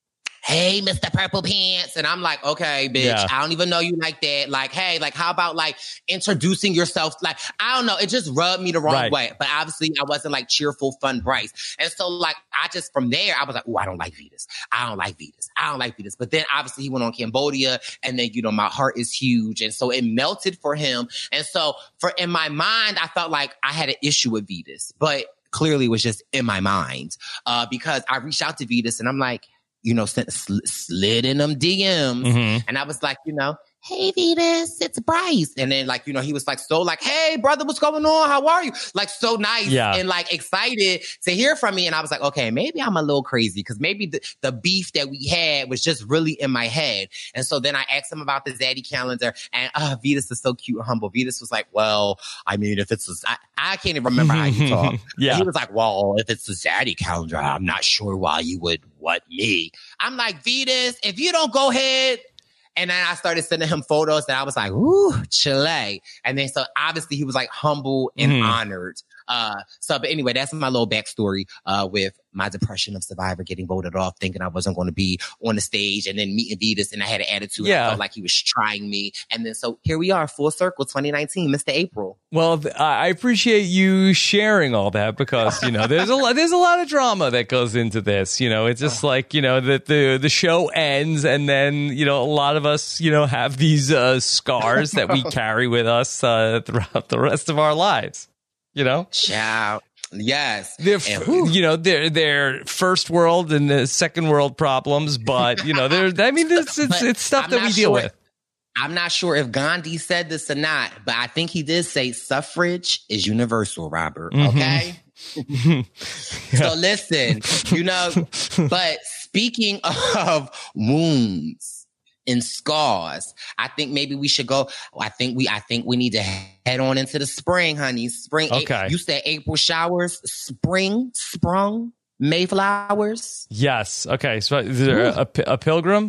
hey, Mister Purple Pants. And I'm like, okay, bitch, yeah. I don't even know you like that. Like, hey, like, how about like introducing yourself? Like, I don't know. It just rubbed me the wrong right. way. But obviously I wasn't like cheerful, fun Bryce. And so like, I just, from there, I was like, oh, I don't like Vetus. I don't like Vetus. I don't like Vetus. But then obviously he went on Cambodia and then, you know, my heart is huge. And so it melted for him. And so for, in my mind, I felt like I had an issue with Vetus, but clearly it was just in my mind, uh, because I reached out to Vetus and I'm like, you know, sl- slid in them D Ms. Mm-hmm. And I was like, you know, hey, Vetus, it's Bryce. And then like, you know, he was like, so like, hey, brother, what's going on? How are you? Like so nice yeah. and like excited to hear from me. And I was like, okay, maybe I'm a little crazy because maybe the, the beef that we had was just really in my head. And so then I asked him about the Zaddy calendar and uh, Vetus is so cute and humble. Vetus was like, well, I mean, if it's, a, I, I can't even remember how you talk. yeah. And he was like, well, if it's the Zaddy calendar, I'm not sure why you would what me. I'm like, Vetus, if you don't go ahead. And then I started sending him photos that I was like, ooh, Chile. And then so obviously he was like humble and mm. honored. Uh, so, but anyway, that's my little backstory, uh, with my depression of Survivor, getting voted off, thinking I wasn't going to be on the stage, and then meeting Vetus, and I had an attitude. Yeah. I felt like he was trying me. And then so here we are, full circle, twenty nineteen, Mister April. Well, I appreciate you sharing all that because, you know, there's a lot, there's a lot of drama that goes into this. You know, it's just like, you know, that the, the show ends and then, you know, a lot of us, you know, have these uh, scars that we carry with us uh, throughout the rest of our lives. You know, ciao. Yes, they're you know they're they're first world and the second world problems, but you know they're I mean it's it's, it's stuff I'm that we deal sure, with. I'm not sure if Gandhi said this or not, but I think he did say suffrage is universal, Robert. Okay, mm-hmm. yeah. So listen, you know, but speaking of wounds and scars, I think maybe we should go. I think we. I think we need to head on into the spring, honey. Spring. Okay. You said April showers. Spring, sprung, Mayflowers. Yes. Okay. So is there a, a, a pilgrim?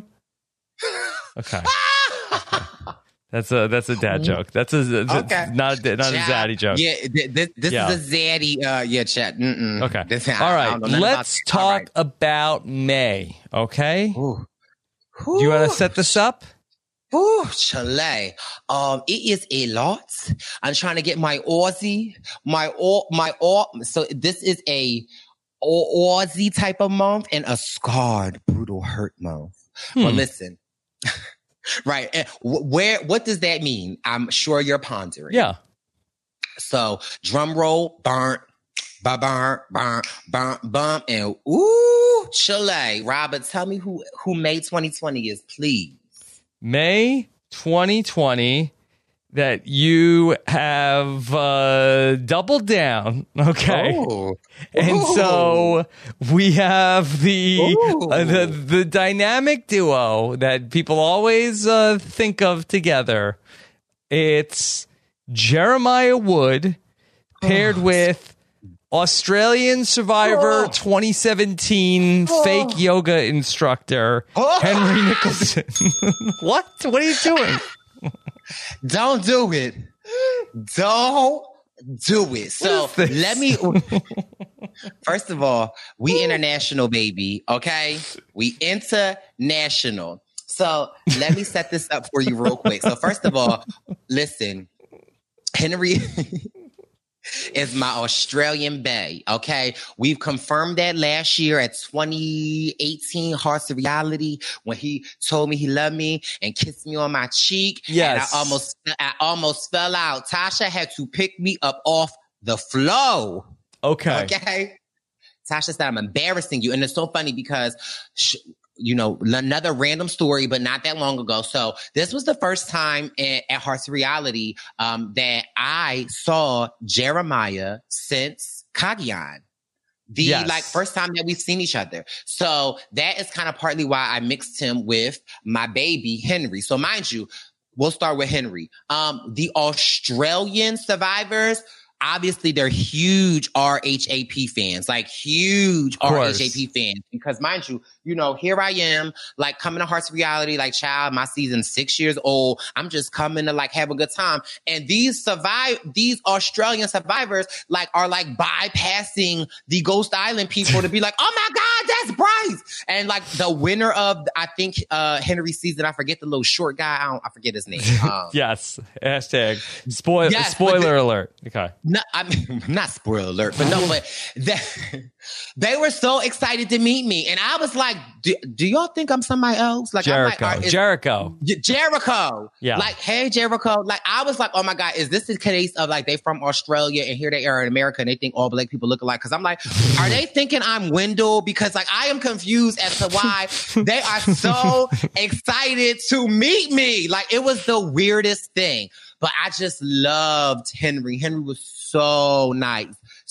Okay. okay. That's a that's a dad joke. That's a okay. not a, not chat. a zaddy joke. Yeah. This, this yeah. is a zaddy. Uh, yeah. Chat. Mm-mm. Okay. This, All right. Let's about, talk right. about May. Okay. Ooh. Do you want to set this up? Ooh, Chile. Um, it is a lot. I'm trying to get my Aussie, my all, my all. So this is a Aussie type of month and a scarred, brutal hurt month. Hmm. Well, listen, right? And where? What does that mean? I'm sure you're pondering. Yeah. So drum roll, burnt. Bum, bum, bum, bum, bum, and ooh, Chile. Robert, tell me who, who May twenty twenty is, please. May twenty twenty, that you have uh, doubled down, okay? Ooh. And Ooh. so we have the, uh, the the dynamic duo that people always uh, think of together. It's Jeremiah Wood paired oh. with Australian Survivor oh. twenty seventeen oh. fake yoga instructor, oh. Henry Nicholson. What? What are you doing? Don't do it. Don't do it. So let me, first of all, We international, baby. Okay, we international. So let me set this up for you real quick. So first of all, listen, Henry is my Australian bae. Okay, we've confirmed that last year at twenty eighteen Hearts of Reality when he told me he loved me and kissed me on my cheek. Yes, and I almost, I almost fell out. Tasha had to pick me up off the floor. Okay, okay. Tasha said, "I'm embarrassing you," and it's so funny because. Sh- You know, another random story, but not that long ago. So this was the first time at, at Hearts of Reality um, that I saw Jeremiah since Cagayan. The yes. like first time that we've seen each other. So that is kind of partly why I mixed him with my baby, Henry. So mind you, we'll start with Henry. Um, the Australian survivors, obviously, they're huge R H A P fans, like huge R H A P fans. Because mind you, you know, here I am, like coming to Hearts of Reality, like child, my season's six years old. I'm just coming to like have a good time. And these survive, these Australian survivors, like are like bypassing the Ghost Island people to be like, oh my God, that's Bryce. And like the winner of, I think, uh, Henry's season, I forget the little short guy. I don't, I forget his name. Um, yes. Hashtag spoil, yes, spoiler the, alert. Okay. No, I mean, not spoiler alert, but no, but they, they were so excited to meet me. And I was like, do, do y'all think I'm somebody else? Like, Jericho. I'm like, Jericho. Jericho. Yeah. Like, hey, Jericho. Like, I was like, oh my God, is this the case of like they from Australia and here they are in America and they think all black people look alike? Because I'm like, are they thinking I'm Wendell? Because like, I am confused as to why they are so excited to meet me. Like, it was the weirdest thing. But I just loved Henry. Henry was so nice,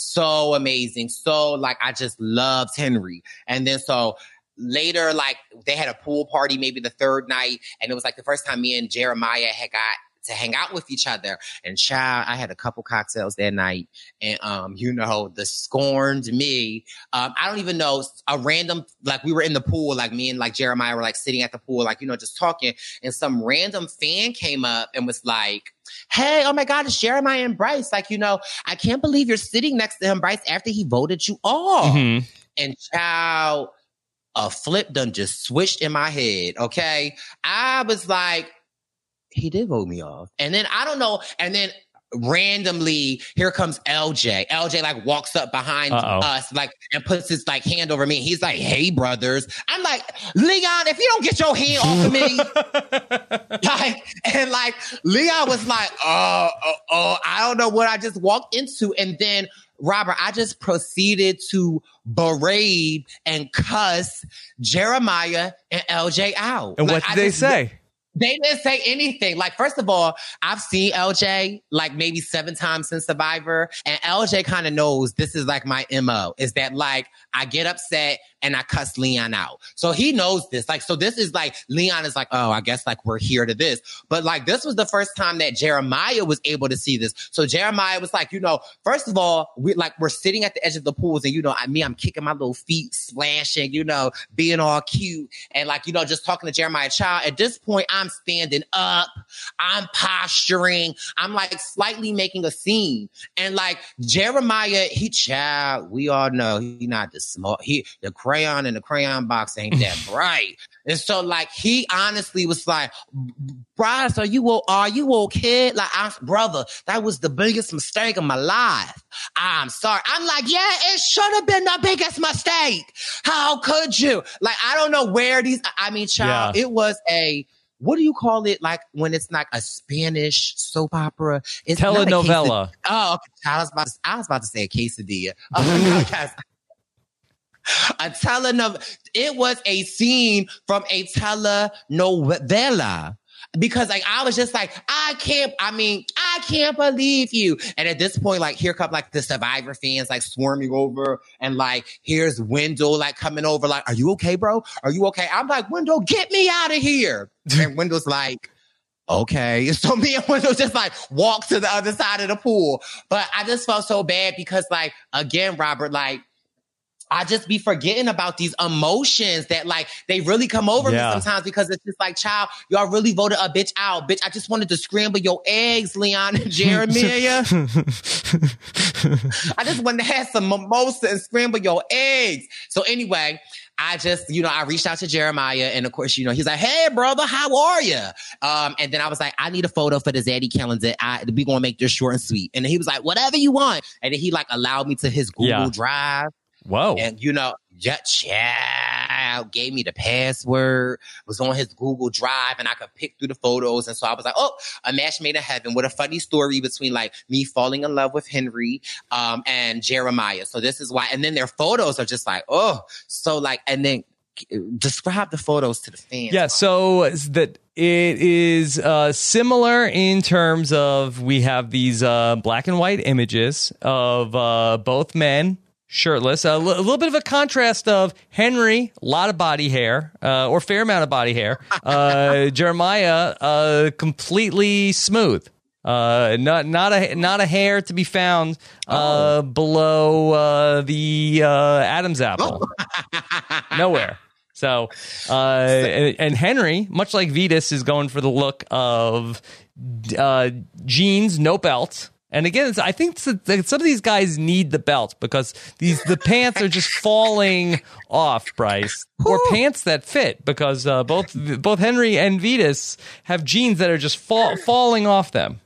so amazing. So like, I just loved Henry. And then so later, like they had a pool party, maybe the third night. And it was like the first time me and Jeremiah had got to hang out with each other. And child, I had a couple cocktails that night. And, um, you know, the scorned me, um, I don't even know, a random, like we were in the pool, like me and like Jeremiah were like sitting at the pool, like, you know, just talking. And some random fan came up and was like, hey, oh my God, it's Jeremiah and Bryce. Like, you know, I can't believe you're sitting next to him, Bryce, after he voted you off. Mm-hmm. And child, a flip done just switched in my head. Okay. I was like, he did vote me off. And then I don't know. And then randomly, here comes L J. L J like walks up behind Uh-oh. us, like, and puts his like hand over me. He's like, hey, brothers. I'm like, Leon, if you don't get your hand off of me. like, and like, Leon was like, oh, oh, oh, I don't know what I just walked into. And then Robert, I just proceeded to berate and cuss Jeremiah and L J out. And like, what did I they just, say? They didn't say anything. Like, first of all, I've seen L J like maybe seven times since Survivor. And L J kind of knows this is like my M O. Is that like, I get upset and I cuss Leon out. So he knows this. Like, so this is like, Leon is like, oh, I guess like we're here to this. But like, this was the first time that Jeremiah was able to see this. So Jeremiah was like, you know, first of all, we like, we're sitting at the edge of the pools and, you know, I me, I'm kicking my little feet, splashing, you know, being all cute. And like, you know, just talking to Jeremiah Child. At this point, I'm standing up. I'm posturing. I'm like slightly making a scene. And like Jeremiah, he child, we all know he not the smart. He, the crayon in the crayon box ain't that bright. And so like, he honestly was like, Bryce, are you, are you okay? Like, I'm, brother, that was the biggest mistake of my life. I'm sorry. I'm like, yeah, it should have been the biggest mistake. How could you? Like, I don't know where these, I mean, child, yeah. It was a, what do you call it? Like when it's like a Spanish soap opera? It's telenovela. Oh, okay. I was about to, I was about to say a quesadilla. Oh, no, a telenovela. It was a scene from a telenovela. Because like, I was just like, I can't, I mean, I can't believe you. And at this point, like, here come like the Survivor fans, like swarming over. And like, here's Wendell, like coming over, like, are you okay, bro? Are you okay? I'm like, Wendell, get me out of here. And Wendell's like, okay. So me and Wendell just like walk to the other side of the pool. But I just felt so bad because like, again, Robert, like, I just be forgetting about these emotions that like they really come over Yeah. me sometimes because it's just like, child, y'all really voted a bitch out. Bitch, I just wanted to scramble your eggs, Leon and Jeremiah. I just wanted to have some mimosa and scramble your eggs. So anyway, I just, you know, I reached out to Jeremiah and of course, you know, he's like, hey brother, how are you? Um, and then I was like, I need a photo for the Zaddy calendar. I, we gonna make this short and sweet. And then he was like, whatever you want. And then he like allowed me to his Google Yeah. Drive. Whoa. And, you know, yeah, child gave me the password, was on his Google Drive, and I could pick through the photos. And so I was like, oh, a match made in heaven with a funny story between, like, me falling in love with Henry um, and Jeremiah. So this is why. And then their photos are just like, oh, so, like, and then describe the photos to the fans. Yeah, so is that it is uh, similar in terms of we have these uh, black and white images of uh, both men shirtless. A, l- a little bit of a contrast of Henry, a lot of body hair, uh, or fair amount of body hair. Uh, Jeremiah, uh, completely smooth. Uh, not not a not a hair to be found uh, Oh. below uh, the uh, Adam's apple. Nowhere. So, uh, and, and Henry, much like Vetus, is going for the look of uh, jeans, no belt. And again, it's, I think it's, it's, some of these guys need the belt because these the pants are just falling off, Bryce, or pants that fit because uh, both both Henry and Vetus have jeans that are just fall, falling off them.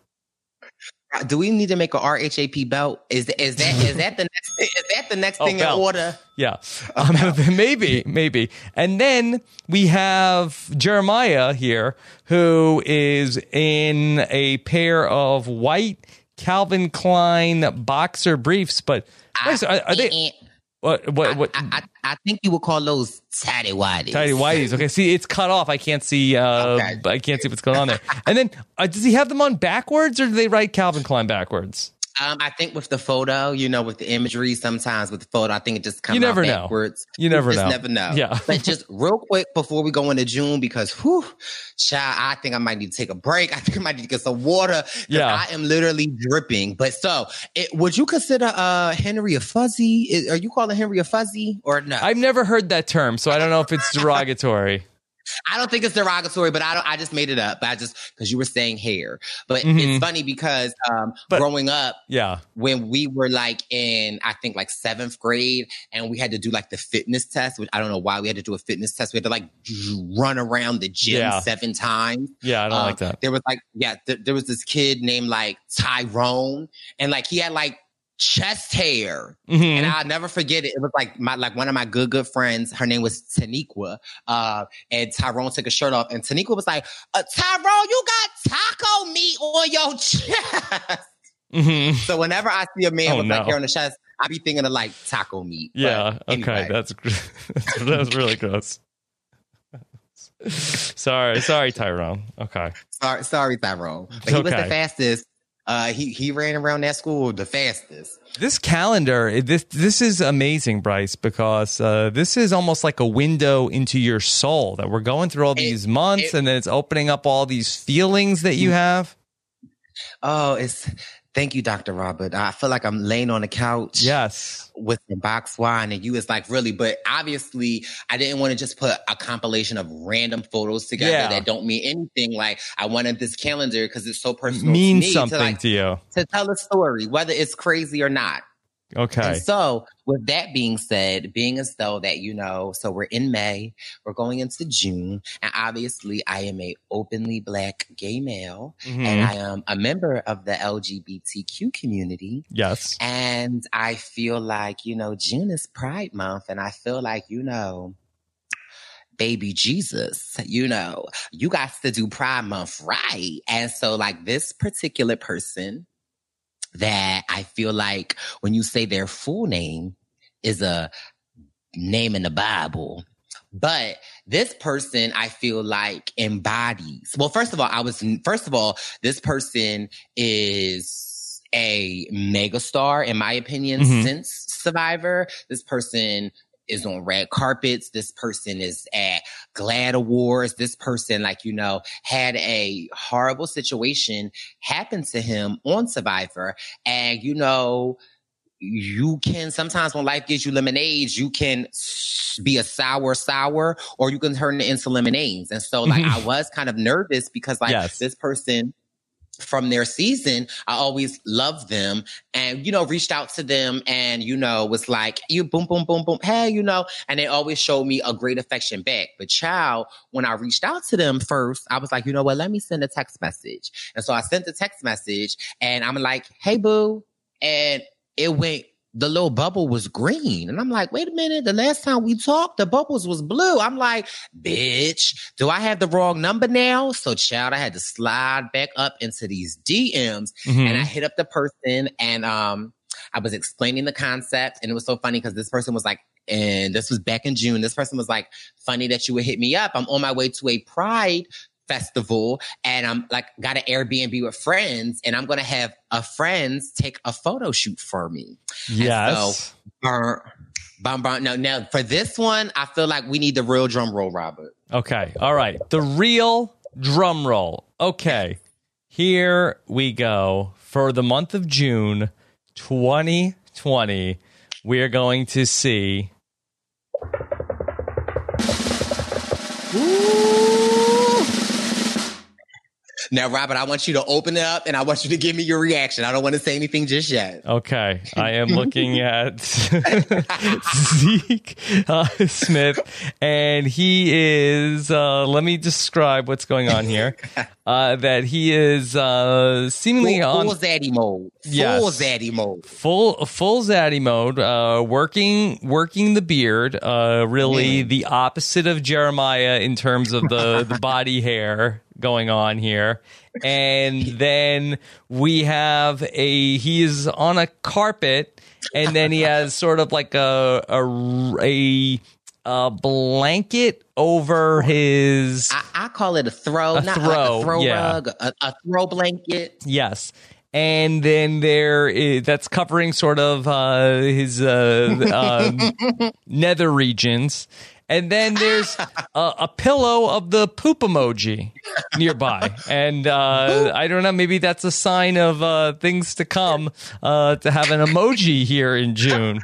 Do we need to make a R H A P belt? Is is that is that the next is that the next Oh, thing belt. in order? Yeah, um, maybe, maybe. And then we have Jeremiah here, who is in a pair of white Calvin Klein boxer briefs. But Bryce, are, are they? What? What? what I, I, I think you would call those tatty whities. Tidy whities. Okay, see, it's cut off. I can't see. Uh, Okay. I can't see what's going on there. And then, uh, does he have them on backwards, or do they write Calvin Klein backwards? Um, I think with the photo, you know, with the imagery, sometimes with the photo, I think it just comes You never out know. backwards. You never just know. never know. Yeah. But just real quick before we go into June, because whew, child, I think I might need to take a break. I think I might need to get some water. 'Cause Yeah. I am literally dripping. But so, it, would you consider uh, Henry a fuzzy? Is, are you calling Henry a fuzzy or no? I've never heard that term, so I don't know if it's derogatory. I don't think it's derogatory, but I don't. I just made it up. I just because you were saying hair, but Mhm. it's funny because um, But- growing up, Yeah. when we were like in, I think like seventh grade, and we had to do like the fitness test, which I don't know why we had to do a fitness test. We had to like run around the gym Yeah. seven times. Yeah, I don't Um, like that. There was like, yeah, th- there was this kid named like Tyrone, and like he had like chest hair. Mhm. And I'll never forget it. It was like my like one of my good good friends. Her name was Taniqua. Uh, and Tyrone took a shirt off, and Taniqua was like, uh, "Tyrone, you got taco meat on your chest." Mhm. So whenever I see a man Oh, with like no. hair on the chest, I be thinking of like taco meat. But Yeah. Okay. anyway. That's that's really gross. sorry, sorry, Tyrone. Okay. sorry, sorry, Tyrone. But he was the Okay. fastest. Uh, he he ran around that school the fastest. This calendar, this this is amazing, Bryce, because uh, this is almost like a window into your soul that we're going through all these months, it- and then it's opening up all these feelings that you have. Oh, it's thank you, Doctor Robert. I feel like I'm laying on the couch. Yes. With the box wine, and you was like, really? But obviously, I didn't want to just put a compilation of random photos together Yeah. that don't mean anything. Like, I wanted this calendar because it's so personal Means to me something to, like, to you. to tell a story, whether it's crazy or not. Okay. And so, with that being said, being as though that, you know, so we're in May, we're going into June, and obviously I am a openly Black gay male, Mhm. and I am a member of the L G B T Q community. Yes. And I feel like, you know, June is Pride Month, and I feel like, you know, baby Jesus, you know, you got to do Pride Month right. And so, like, this particular person that I feel like when you say their full name is a name in the Bible. But this person, I feel like embodies. Well, first of all, I was, first of all, this person is a megastar, in my opinion, Mhm. since Survivor. This person is on red carpets. This person is at GLAAD Awards. This person, like, you know, had a horrible situation happen to him on Survivor. And, you know, you can sometimes when life gives you lemonades, you can be a sour sour, or you can turn it into lemonades. And so like I was kind of nervous because like yes. this person from their season, I always loved them and, you know, reached out to them and, you know, was like, you boom, boom, boom, boom. Hey, you know, and they always showed me a great affection back. But child, when I reached out to them first, I was like, you know what, let me send a text message. And so I sent the text message and I'm like, hey, boo. And it went, the little bubble was green. And I'm like, wait a minute. The last time we talked, the bubbles was blue. I'm like, bitch, do I have the wrong number now? So child, I had to slide back up into these D Ms mm-hmm. and I hit up the person and um, I was explaining the concept. And it was so funny because this person was like, and this was back in June. This person was like, funny that you would hit me up. I'm on my way to a Pride festival and I'm like got an Airbnb with friends and I'm gonna have a friends take a photo shoot for me. Yes. So, uh, bum, bum, no, now for this one, I feel like we need the real drum roll, Robert. Okay. All right. The real drum roll. Okay. Here we go. For the month of June twenty twenty, we are going to see Now, Robert, I want you to open it up and I want you to give me your reaction. I don't want to say anything just yet. Okay. I am looking at Zeke uh, Smith, and he is, uh, let me describe what's going on here. Uh, that he is uh, seemingly full, on... Full zaddy mode. Yes. Full zaddy mode. Full, full zaddy mode, uh, working working the beard, uh, really mm. the opposite of Jeremiah in terms of the, the body hair going on here. And then we have a, he is on a carpet and then he has sort of like a, a, a, a blanket over his. I, I call it a throw, a not throw, like a throw yeah. rug, a, a throw blanket. Yes. And then there is, that's covering sort of uh, his uh, um, nether regions. And then there's a, a pillow of the poop emoji nearby. And uh, I don't know, maybe that's a sign of uh, things to come uh, to have an emoji here in June.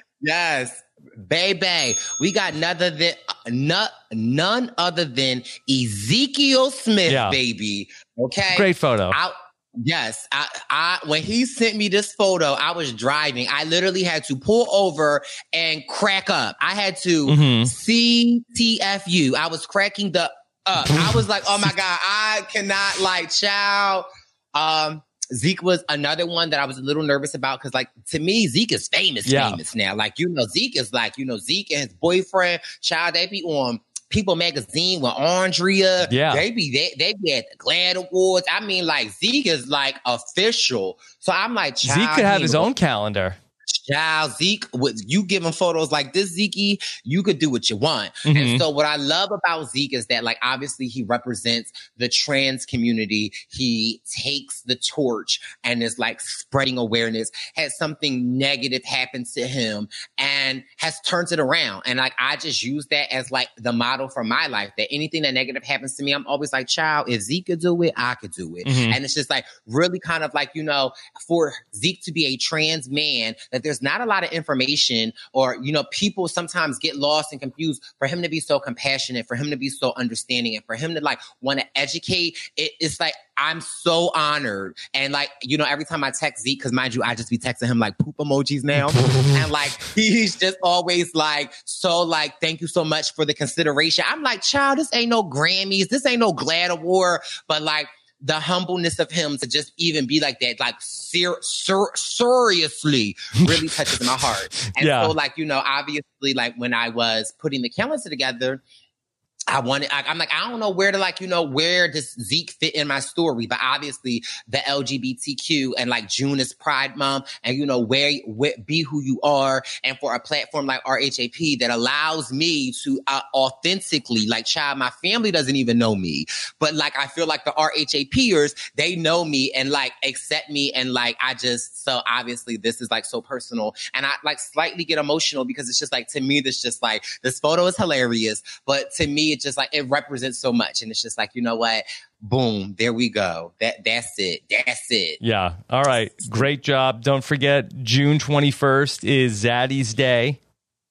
Yes. Baby, we got none other than, uh, none other than Ezekiel Smith, yeah. baby. Okay? Great photo. I, Yes, I, I, when he sent me this photo, I was driving. I literally had to pull over and crack up. I had to mm-hmm. C T F U. I was cracking the up. I was like, oh my God, I cannot like child. Um, Zeke was another one that I was a little nervous about because, like, to me, Zeke is famous, yeah. famous now. Like, you know, Zeke is like, you know, Zeke and his boyfriend, child, they be on People Magazine with Andrea. Yeah. They be, they, they be at the GLAAD Awards. I mean, like, Zeke is like official. So I'm like, child, Zeke could have his own calendar. Child, Zeke, with you giving photos like this, Zeke, you could do what you want. Mm-hmm. And so what I love about Zeke is that, like, obviously he represents the trans community. He takes the torch and is like spreading awareness, has something negative happen to him and has turned it around. And like, I just use that as like the model for my life, that anything that negative happens to me, I'm always like, child, if Zeke could do it, I could do it. Mm-hmm. And it's just like really kind of like, you know, for Zeke to be a trans man, that there's not a lot of information, or, you know, people sometimes get lost and confused. For him to be so compassionate, for him to be so understanding, and for him to like want to educate, it, it's like, I'm so honored. And like, you know, every time I text Zeke, because mind you, I just be texting him like poop emojis now. And like, he's just always like, so like, thank you so much for the consideration. I'm like, child, this ain't no Grammys. This ain't no GLAAD Award. But like, the humbleness of him to just even be like that, like ser- ser- seriously really touches my heart. And yeah. so like, you know, obviously like when I was putting the calendar together, I wanted, I, I'm like, I don't know where to like, you know, where does Zeke fit in my story? But obviously the L G B T Q and like June is Pride Month, and, you know, where, where be who you are. And for a platform like R H A P that allows me to uh, authentically, like, child, my family doesn't even know me, but like, I feel like the R H A Pers, they know me and like accept me. And like, I just, so obviously this is like so personal, and I like slightly get emotional because it's just like, to me, this just like, this photo is hilarious, but to me, me, it just like, it represents so much. And it's just like, you know what? Boom, there we go. That That's it. That's it. Yeah. All right. Great job. Don't forget, June twenty-first is Zaddy's Day.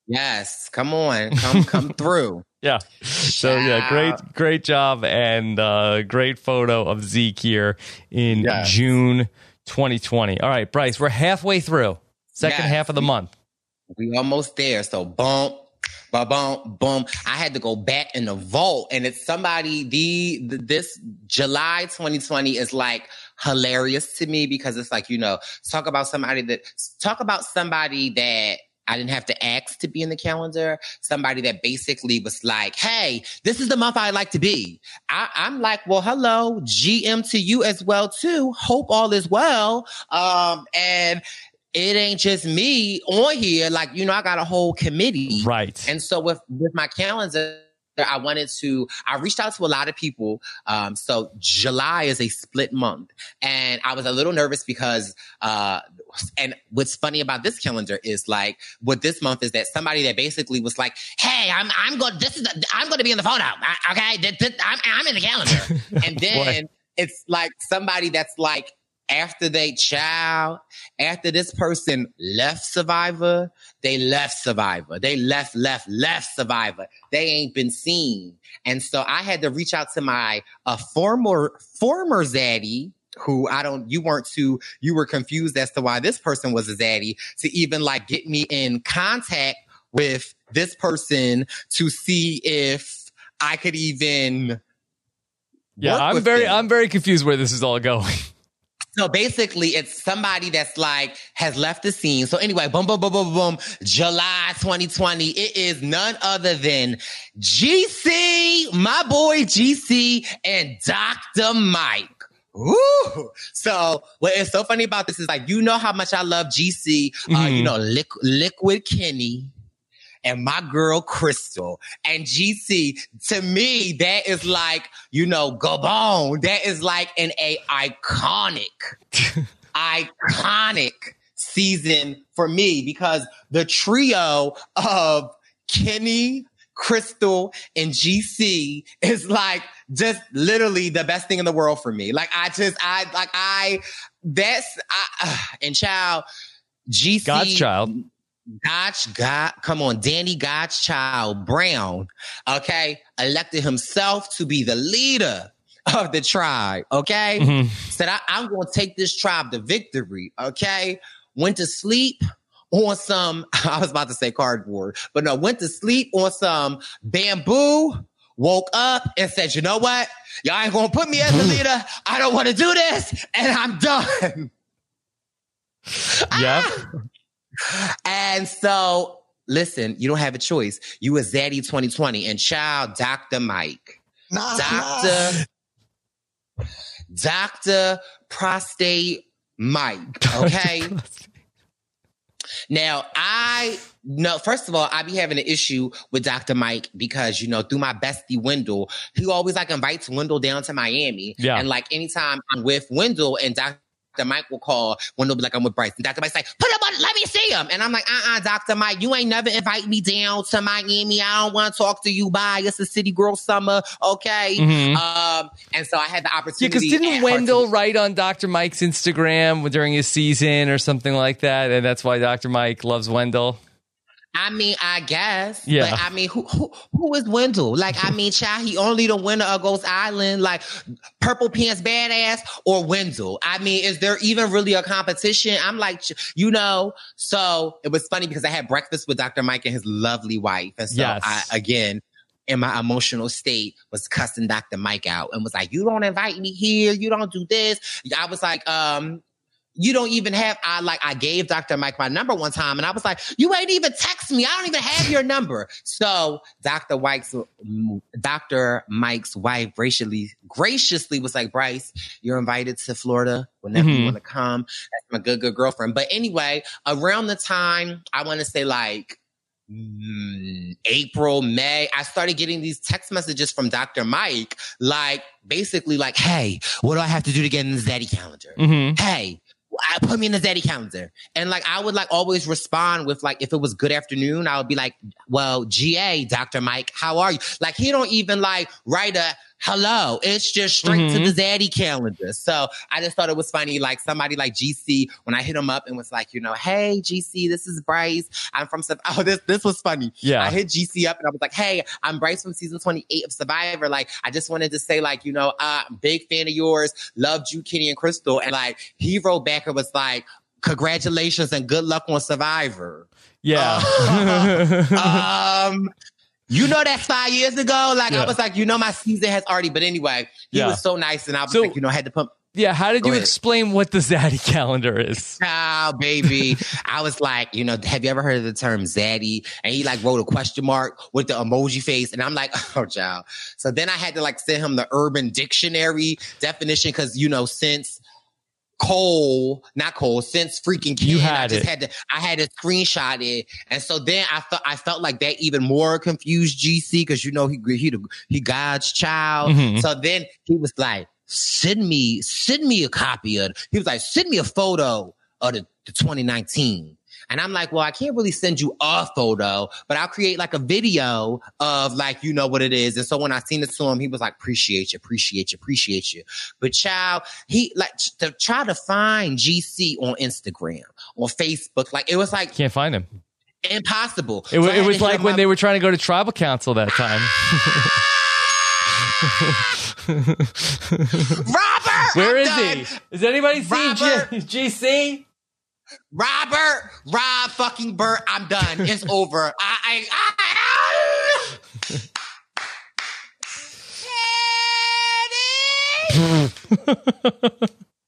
Yes. Come on. Come come through. Yeah. So, yeah, great, great job. And uh, great photo of Zeke here in yes. June twenty twenty. All right, Bryce, we're halfway through. Second yes. half of the month. We almost there. So, boom. Ba boom, boom. I had to go back in the vault, and it's somebody. The, the this July twenty twenty is like hilarious to me because it's like, you know, talk about somebody that talk about somebody that I didn't have to ask to be in the calendar. Somebody that basically was like, "Hey, this is the month I like to be." I, I'm like, "Well, hello, G M to you as well too. Hope all is well." Um, and. It ain't just me on here. Like, you know, I got a whole committee. Right. And so with, with my calendar, I wanted to, I reached out to a lot of people. Um, so July is a split month. And I was a little nervous because, uh, and what's funny about this calendar is like, what this month is that somebody that basically was like, "Hey, I'm, I'm going, this is, the, I'm going to be in the photo. I, okay. This, this, I'm, I'm in the calendar." And then it's like somebody that's like, after they child, after this person left Survivor, they left Survivor. They left, left, left Survivor. They ain't been seen. And so I had to reach out to my uh, former, former zaddy, who I don't, you weren't too, you were confused as to why this person was a zaddy, to even like get me in contact with this person to see if I could even. Yeah, I'm very, them. I'm very confused where this is all going. So basically, it's somebody that's like has left the scene. So anyway, boom, boom, boom, boom, boom. July twenty twenty. It is none other than G C, my boy G C, and Doctor Mike. Woo! So what is so funny about this is like, you know how much I love G C. Mm-hmm. Uh, you know, Liqu- Liquid Kenny. And my girl, Crystal. And G C, to me, that is like, you know, Gabon. That is like an a iconic, iconic season for me because the trio of Kenny, Crystal, and G C is like just literally the best thing in the world for me. Like, I just, I, like, I, that's, I, uh, and child, G C. God's child. God's God, come on, Danny Godchild Brown, okay, elected himself to be the leader of the tribe, okay? Mm-hmm. Said, I, I'm going to take this tribe to victory, okay? Went to sleep on some, I was about to say cardboard, but no, went to sleep on some bamboo, woke up and said, "You know what? Y'all ain't going to put me as the leader. I don't want to do this, and I'm done." Yeah. Ah! And so, listen, you don't have a choice. You a Zaddy twenty twenty, and child, Doctor Mike. Nah, Doctor Nah. Doctor Prostate Mike, okay? Now, I know, first of all, I be having an issue with Doctor Mike because, you know, through my bestie, Wendell, he always, like, invites Wendell down to Miami. Yeah. And, like, anytime I'm with Wendell and Doctor Mike will call when they'll be like, "I'm with Bryce." And Doctor Mike's like, "Put him on, let me see him." And I'm like, uh-uh, Doctor Mike, you ain't never invite me down to Miami. I don't want to talk to you. Bye. It's a city girl summer. Okay. Mm-hmm. Um, and so I had the opportunity. Yeah, because didn't Wendell to- write on Doctor Mike's Instagram during his season or something like that? And that's why Doctor Mike loves Wendell. I mean, I guess. Yeah. But I mean, who who who is Wendell? Like, I mean, child, he only the winner of Ghost Island, like Purple Pants Badass or Wendell. I mean, is there even really a competition? I'm like, you know, so it was funny because I had breakfast with Doctor Mike and his lovely wife. And so yes. I, again, in my emotional state, was cussing Doctor Mike out and was like, "You don't invite me here. You don't do this." I was like, um, you don't even have, I like, I gave Doctor Mike my number one time and I was like, "You ain't even text me. I don't even have your number." So Doctor Mike's, Doctor Mike's wife graciously, graciously was like, "Bryce, you're invited to Florida whenever mm-hmm. you want to come." That's my good, good girlfriend. But anyway, around the time, I want to say like, Mm, April, May, I started getting these text messages from Doctor Mike, like basically like, "Hey, what do I have to do to get in the Zaddy calendar? Mm-hmm. Hey, put me in the Zaddy calendar. And like, I would like always respond with like, if it was good afternoon, I would be like, well, G A, Doctor Mike, how are you? Like, he don't even like write a hello. It's just straight mm-hmm. to the Zaddy calendar. So I just thought it was funny. Like somebody like G C, when I hit him up and was like, you know, hey, G C, this is Bryce. I'm from, oh, this, this was funny. Yeah. I hit G C up and I was like, hey, I'm Bryce from season twenty-eight of Survivor. Like, I just wanted to say like, you know, uh, big fan of yours. Loved you, Kenny and Crystal. And like, he wrote back and was like, congratulations and good luck on Survivor. Yeah. Uh, um, you know, that's five years ago. Like, yeah. I was like, you know, my season has already, but anyway, he yeah. was so nice. And I was so, like, you know, I had to put. Yeah. How did Go you ahead. explain what the Zaddy calendar is? Oh, baby. I was like, you know, have you ever heard of the term Zaddy? And he like wrote a question mark with the emoji face. And I'm like, oh, child. So then I had to like send him the Urban Dictionary definition. Cause you know, since Cole, not Cole, since freaking Ken, you had I just it. had to, I had to screenshot it. And so then I felt, I felt like that even more confused G C. Cause you know, he, he, he God's child. Mm-hmm. So then he was like, send me, send me a copy of, he was like, send me a photo of the, the twenty nineteen. And I'm like, well, I can't really send you a photo, but I'll create like a video of like, you know what it is. And so when I seen it to him, he was like, appreciate you, appreciate you, appreciate you. But child, he like to try to find G C on Instagram, on Facebook. Like it was like, can't find him. Impossible. It, so it was like when up. They were trying to go to tribal council that time. Robert! Where I'm is done. he? Is anybody seeing G- GC? Robert, Rob fucking Burt, I'm done. It's over. I, I, I,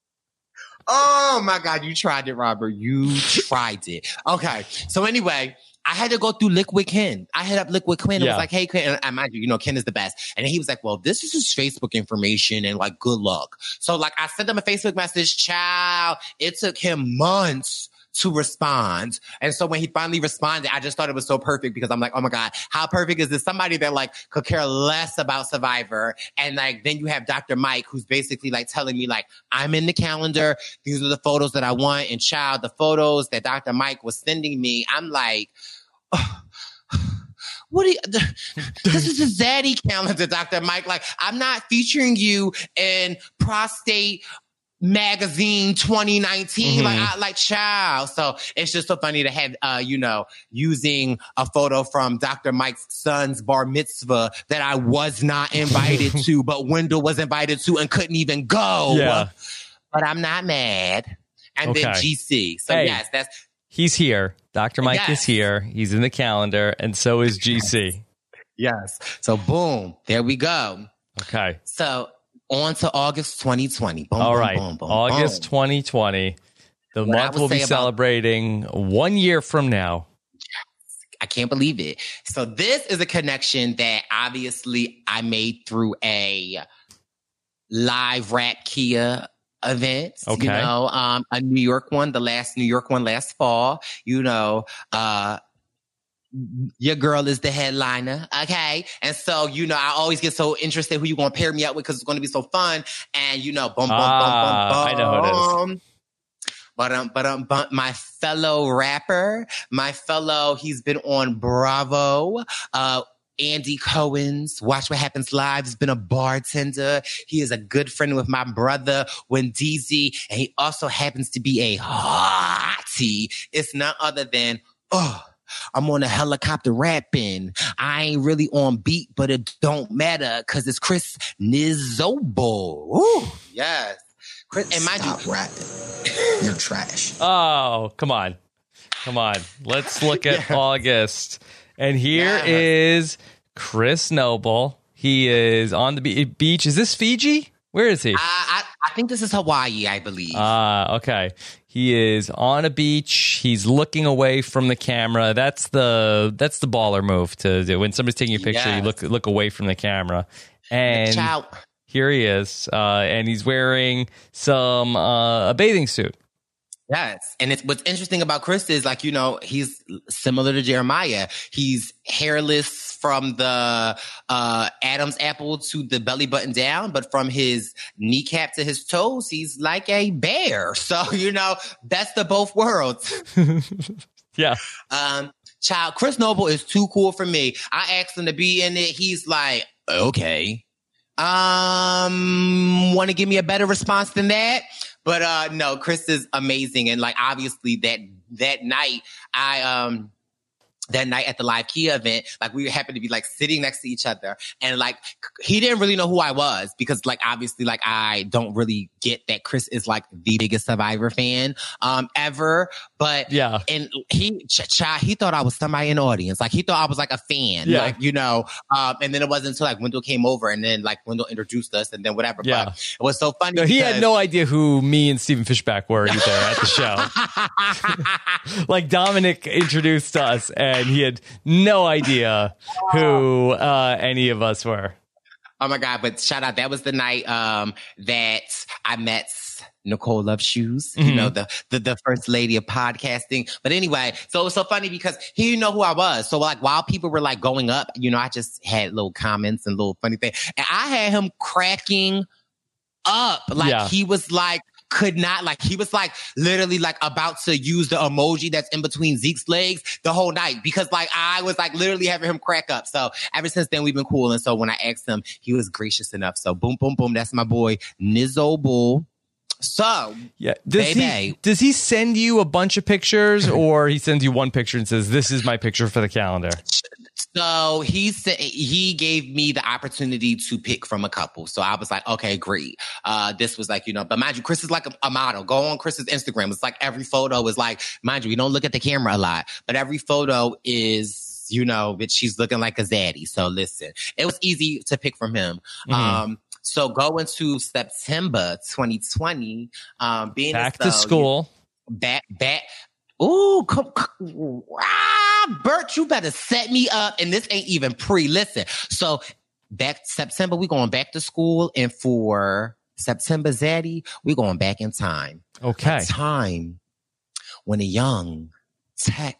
oh my God, you tried it, Robert. You tried it. Okay. So anyway, I had to go through Liquid Ken. I hit up Liquid Ken and yeah. was like, hey, Ken, and mind you, you know, Ken is the best. And he was like, well, this is his Facebook information and like, good luck. So like, I sent him a Facebook message, child. It took him months to respond. And so when he finally responded, I just thought it was so perfect because I'm like, oh my God, how perfect is this? Somebody that like could care less about Survivor. And like, then you have Doctor Mike, who's basically like telling me like, I'm in the calendar. These are the photos that I want. And child, the photos that Doctor Mike was sending me, I'm like, oh, what do you, this is a Zaddy calendar, Doctor Mike. Like, I'm not featuring you in prostate magazine twenty nineteen, mm-hmm. like, I, like, child. So it's just so funny to have, uh, you know, using a photo from Doctor Mike's son's bar mitzvah that I was not invited to, but Wendell was invited to and couldn't even go. Yeah. But I'm not mad. And okay. then G C. So hey, yes, that's. He's here. Doctor Mike yes. is here. He's in the calendar. And so is G C. Yes. So boom, there we go. Okay. So on to August twenty twenty. Boom, All boom, right. boom, boom, August boom. twenty twenty. The What month we'll be about- celebrating one year from now. I can't believe it. So this is a connection that obviously I made through a live rap Kia event. Okay. You know, um, a New York one, the last New York one last fall. You know, uh, your girl is the headliner, okay? And so, you know, I always get so interested who you going to pair me up with because it's going to be so fun. And, you know, boom, boom, ah, boom, boom, boom. I know who it is. But um, but um, but my fellow rapper, my fellow, he's been on Bravo, uh, Andy Cohen's Watch What Happens Live. He's been a bartender. He is a good friend with my brother, Wendeezy, and he also happens to be a hottie. It's none other than, oh, I'm on a helicopter rapping. I ain't really on beat, but it don't matter because it's Chris Nizobo. Ooh, yes. Chris, and mind Stop you, rapping. You're trash. Oh, come on. Come on. Let's look at Yeah. August. And here Yeah. is Chris Noble. He is on the be- beach. Is this Fiji? Where is he? I, I, I think this is Hawaii, I believe. Ah, okay. He is on a beach. He's looking away from the camera. That's the that's the baller move to do. When somebody's taking a picture, Yes. you look look away from the camera. And Ciao. here he is, uh, and he's wearing some uh, a bathing suit. Yes. And it's what's interesting about Chris is like, you know, he's similar to Jeremiah. He's hairless from the uh, Adam's apple to the belly button down, but from his kneecap to his toes, he's like a bear. So, you know, that's the both worlds. Yeah. Um, child, Chris Noble is too cool for me. I asked him to be in it. He's like, okay. Um, want to give me a better response than that? But uh, no, Chris is amazing. And like, obviously that, that night, I, um, that night at the Live Kia event, like we happened to be like sitting next to each other, and like he didn't really know who I was because like obviously like I don't really get that Chris is like the biggest Survivor fan um ever, but yeah, and he ch- ch- he thought I was somebody in the audience, like he thought I was like a fan, yeah. like you know, um, and then it wasn't until like Wendell came over and then like Wendell introduced us and then whatever. Yeah, but it was so funny. No, he because- had no idea who me and Stephen Fishback were either at the show. Like Dominic introduced us, and he had no idea who uh, any of us were. Oh my God. But shout out. That was the night um, that I met Nicole Love Shoes, mm-hmm. you know, the, the the first lady of podcasting. But anyway, so it was so funny because he didn't know who I was. So like while people were like going up, you know, I just had little comments and little funny things. And I had him cracking up. Like yeah. he was like, could not, like, he was like literally like about to use the emoji that's in between Zeke's legs the whole night because like I was like literally having him crack up. So ever since then we've been cool. And so when I asked him, he was gracious enough. So boom, boom, boom. That's my boy Nizzo Bull. So yeah, does baby. he does he send you a bunch of pictures or he sends you one picture and says, this is my picture for the calendar? So he said he gave me the opportunity to pick from a couple. So I was like, okay, great. Uh, this was like, you know, but mind you, Chris is like a, a model. Go on Chris's Instagram. It's like every photo is like, mind you, we don't look at the camera a lot, but every photo is, you know, that she's looking like a zaddy. So listen, it was easy to pick from him. Mm-hmm. Um, so going to September twenty twenty, um, being back so, to school, you know, back, back. Ooh, come, come, ah, Bert, you better set me up. And this ain't even pre. Listen. So back September, we going back to school. And for September Zaddy, we going back in time. Okay. A time when a young tech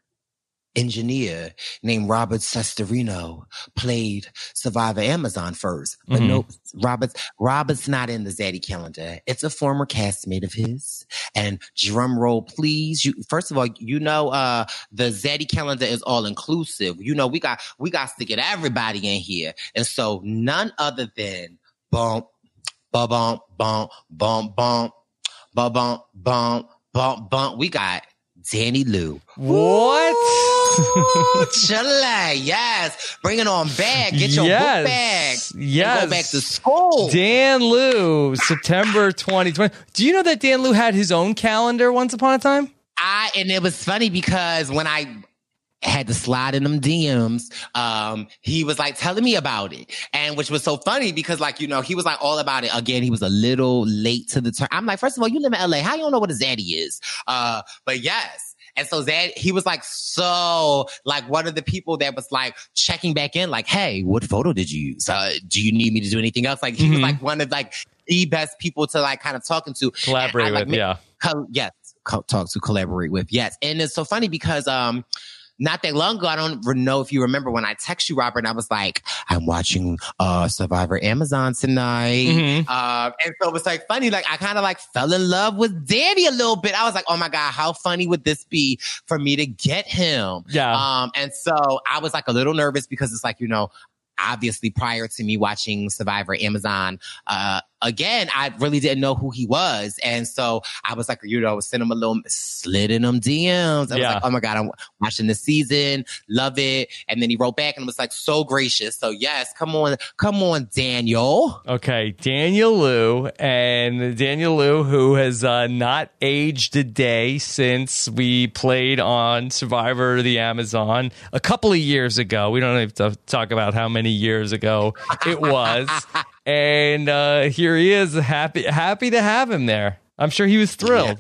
engineer named Robert Sestorino played Survivor Amazon first. But mm-hmm. no, Robert's, Robert's not in the Zaddy calendar. It's a former castmate of his. And drum roll, please. You, first of all, you know, uh, the Zaddy calendar is all inclusive. You know, we got, we got to get everybody in here. And so none other than bump, bump, bump, bump, bump, bump, bump, bump, bump, bump, bump. We got Danny Lou. What? Chile, yes. Bring it on back. Get your yes. book bag. Yes. And go back to school. Dan Lou, September twenty twenty. Do you know that Dan Lou had his own calendar once upon a time? I, and it was funny because when I had to slide in them D Ms, um, he was like telling me about it. And which was so funny because like, you know, he was like all about it. Again, he was a little late to the turn. I'm like, first of all, you live in L A. How you don't know what a Zaddy is? Uh, but yes. And so Zad, he was like, so like one of the people that was like checking back in, like, hey, what photo did you use? Uh, do you need me to do anything else? Like he mm-hmm. was like one of like the best people to like kind of talking to. Collaborate I, like, with, yeah. Co- yes. Co- talk to, collaborate with. Yes. And it's so funny because, um, not that long ago, I don't know if you remember when I text you, Robert, and I was like, I'm watching uh, Survivor Amazon tonight. Mm-hmm. Uh, and so it was like funny, like I kind of like fell in love with Danny a little bit. I was like, oh my God, how funny would this be for me to get him? Yeah. Um, and so I was like a little nervous because it's like, you know, obviously prior to me watching Survivor Amazon, uh, again, I really didn't know who he was. And so I was like, you know, send him a little, slid in them D Ms. I was yeah. like, oh my God, I'm watching the season. Love it. And then he wrote back and was like, so gracious. So yes, come on, come on, Daniel. Okay. Daniel Lou, and Daniel Lou, who has uh, not aged a day since we played on Survivor the Amazon a couple of years ago. We don't have to talk about how many years ago it was. And uh, here he is, happy happy to have him there. I'm sure he was thrilled.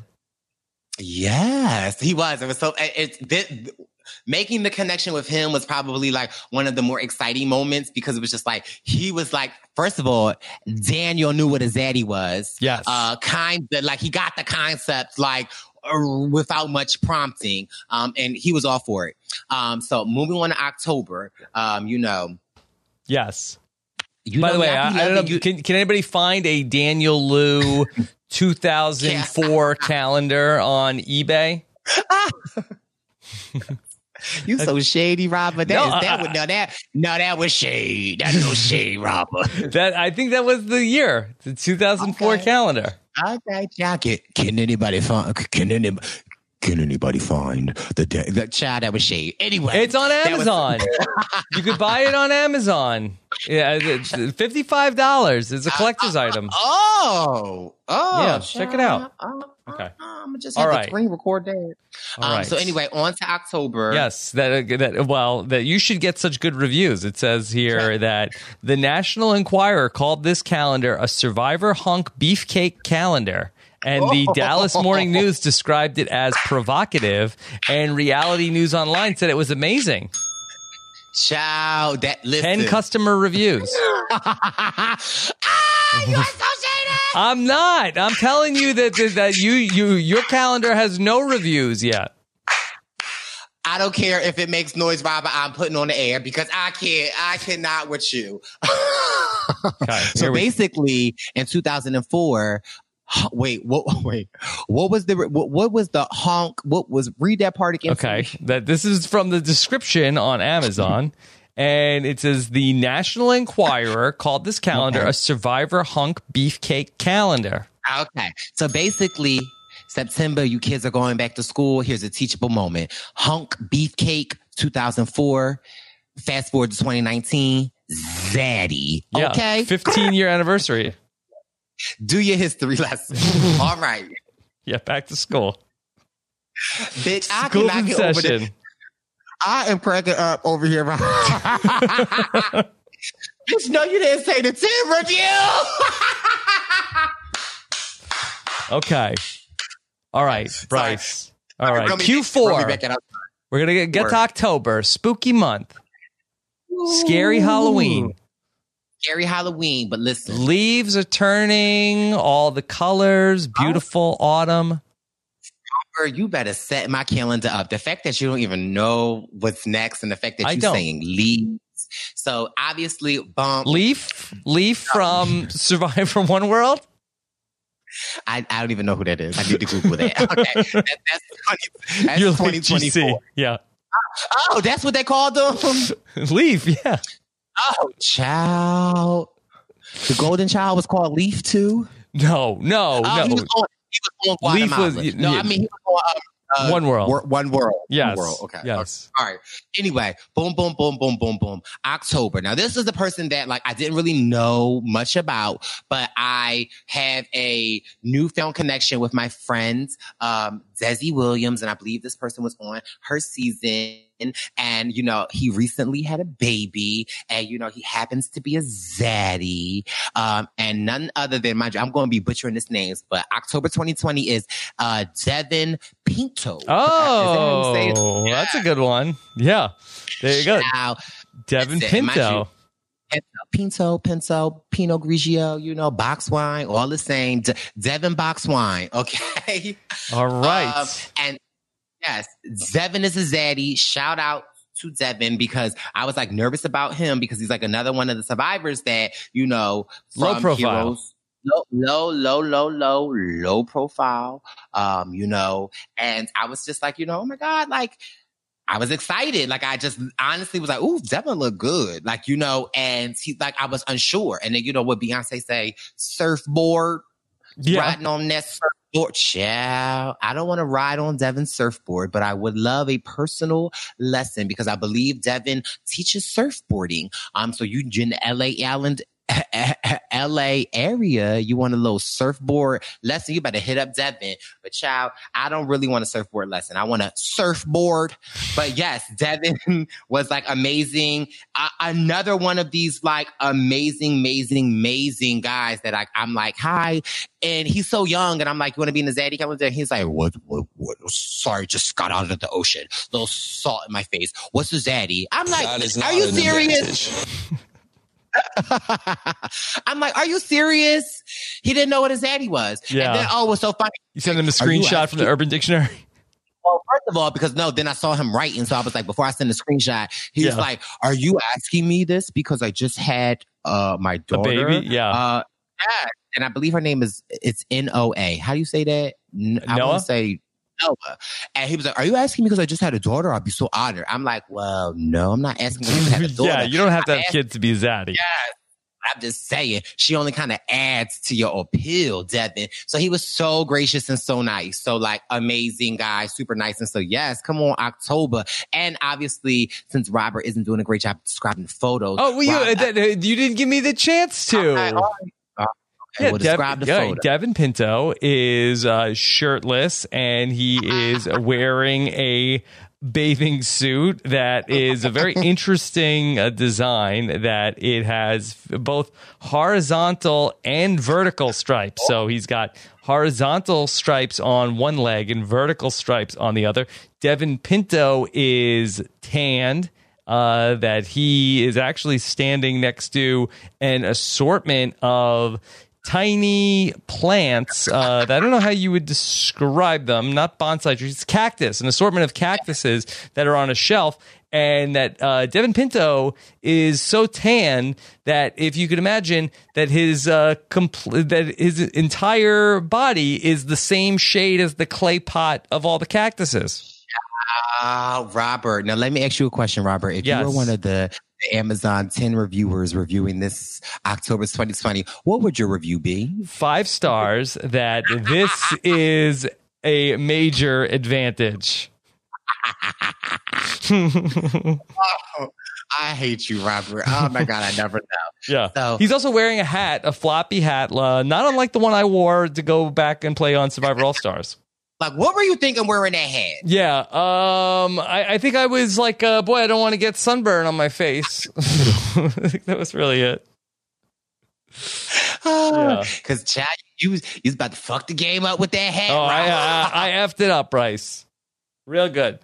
Yeah. Yes, he was. It was so. It's it, making the connection with him was probably like one of the more exciting moments because it was just like he was like, first of all, Daniel knew what a zaddy was. Yes. Uh, kind of like he got the concept like uh, without much prompting. Um, and he was all for it. Um, so moving on to October, um, you know. Yes. You By know the way, me, I, I don't know. you- Can, can anybody find a Daniel Liu two thousand four calendar on eBay? You so shady, Robert. That, No, is, that I- was, no, that, no, that was shade. That's no shade, Robert. That I think that was the year, the two thousand four Okay. calendar. Okay, jacket. Can anybody find? Can anybody? Can anybody find the da- that child that was shade? Anyway, It's on that was- Amazon. You could buy it on Amazon. Yeah, it's fifty-five dollars. It's a collector's item. Oh, oh, Yeah, check it out. Oh, Okay. I'm gonna just All have right. the screen record that. All Um, right. So anyway, on to October. Yes, that that well, that you should get such good reviews. It says here that the National Enquirer called this calendar a Survivor hunk beefcake calendar. And the Dallas Morning News described it as provocative, and Reality News Online said it was amazing. Child, that listen. Ten customer reviews. ah, you are so shady. I'm not. I'm telling you that that you you your calendar has no reviews yet. I don't care if it makes noise, Robert. I'm putting on the air because I can't. I cannot with you. Okay, here So we- basically, in two thousand four. Wait, what? Wait, what was the what, what was the honk? What was read that part again? Okay, that this is from the description on Amazon, and it says the National Enquirer called this calendar Okay. a Survivor hunk beefcake calendar. Okay, so basically, September, you kids are going back to school. Here's a teachable moment: hunk beefcake, two thousand four. Fast forward to twenty nineteen, Zaddy. Yeah, Okay, fifteen year anniversary. do your history lesson. All right, Yeah, back to school. bitch. I School's cannot in get over session. this. I am cracking up over here. Bitch, no, you didn't say the ten review. Okay. All right, Bryce. All right, Run me- Q run four. me back out. We're gonna get, get Word. to October, spooky month, scary Halloween. Scary Halloween, but listen. Leaves are turning, all the colors, beautiful autumn. Girl, you better set my calendar up. The fact that you don't even know what's next and the fact that I you're don't. saying leaves. So obviously, bump. Leaf, Leaf from Survivor One World. I, I don't even know who that is. I need to Google that. Okay. That, that's twenty, that's You're like twenty G C. twenty-four. Yeah. Oh, that's what they called them? Leaf, yeah. Oh, child. The golden child was called Leaf too? No, no, Oh, no. he was on, he was on Leaf Guatemala. was- no, yeah. I mean, he was on um, uh, One World. Wor- One World. Yes. One World. Okay. Yes. All right. Anyway, boom, boom, boom, boom, boom, boom. October. Now, this is the person that like I didn't really know much about, but I have a newfound connection with my friend, um, Desi Williams, and I believe this person was on her season. And, you know, he recently had a baby, and, you know, he happens to be a zaddy. Um, and none other than, mind you, I'm going to be butchering his names, but October twenty twenty is uh, Devin Pinto. Is that how you say it? Oh, that's a good one. Yeah. There you go. Now, Devin that's it. Mind Pinto. you, Pinto, Pinto, Pinot Grigio, you know, box wine, all the same. De- Devin box wine, okay? All right. Um, and yes, Devin is a zaddy. Shout out to Devin because I was like nervous about him because he's like another one of the survivors that, you know, Low from profile. Heroes. Low, low, low, low, low, low profile. Um, you know, and I was just like, you know, oh my God, like, I was excited. Like, I just honestly was like, ooh, Devin look good. Like, you know, and he, like, I was unsure. And then, you know, what Beyonce say, surfboard, Yeah. riding on that surfboard. Child, I don't want to ride on Devin's surfboard, but I would love a personal lesson because I believe Devin teaches surfboarding. Um, so you in the L A Island, L A area, you want a little surfboard lesson, you better hit up Devin. But child, I don't really want a surfboard lesson. I want a surfboard. But yes, Devin was like amazing. Uh, another one of these like amazing, amazing, amazing guys that I, I'm like, hi. And he's so young. And I'm like, you want to be in the Zaddy calendar? He's like, what, what, what? Sorry, just got out of the ocean. Little salt in my face. What's the Zaddy? I'm like, God is are not you an serious? advantage. I'm like, are you serious? He didn't know what his daddy was. Yeah. And then, oh, it was so funny. You sent him a screenshot from the Urban Dictionary? Well, first of all, because no, then I saw him writing. So I was like, before I send the screenshot, he was Yeah. like, are you asking me this because I just had uh, my daughter? A baby? Yeah. Uh, yeah. And I believe her name is, it's N O A. How do you say that? N- I Noah? want to say Noah. And he was like, are you asking me because I just had a daughter? I'd be so honored. I'm like, well, no, I'm not asking because I just had a daughter. Yeah, you don't have to I'm have asking- kids to be zaddy. Yes. I'm just saying, she only kind of adds to your appeal, Devin. So he was so gracious and so nice. So like amazing guy, super nice. And so yes, come on, October. And obviously, since Robert isn't doing a great job describing photos. Oh, well, you, Rob- uh, th- you didn't give me the chance to. Okay, all right. Uh, okay, Yeah, well, Dev- describe the yeah, photo. Devin Pinto is uh, shirtless and he is wearing a bathing suit that is a very interesting uh, design, that it has both horizontal and vertical stripes. So he's got horizontal stripes on one leg and vertical stripes on the other. Devin Pinto is tanned. Uh, that he is actually standing next to an assortment of tiny plants uh, that I don't know how you would describe them, not bonsai trees, it's cactus, an assortment of cactuses that are on a shelf. And that uh, Devin Pinto is so tan that if you could imagine that his uh, compl- that his entire body is the same shade as the clay pot of all the cactuses. Ah, Robert. Now, let me ask you a question, Robert. If Yes. you were one of the, the Amazon ten reviewers reviewing this October twenty twenty, what would your review be? Five stars, that this is a major advantage. Oh, I hate you, Robert. Oh, my God. I never know. Yeah. So- He's also wearing a hat, a floppy hat, uh, not unlike the one I wore to go back and play on Survivor All-Stars. Like, what were you thinking wearing that hat? Yeah. Um, I, I think I was like, uh, boy, I don't want to get sunburn on my face. I think that was really it. Yeah. Because, Chad, you was, you was about to fuck the game up with that hat. Oh, I, Robert. I, I effed it up, Bryce. Real good.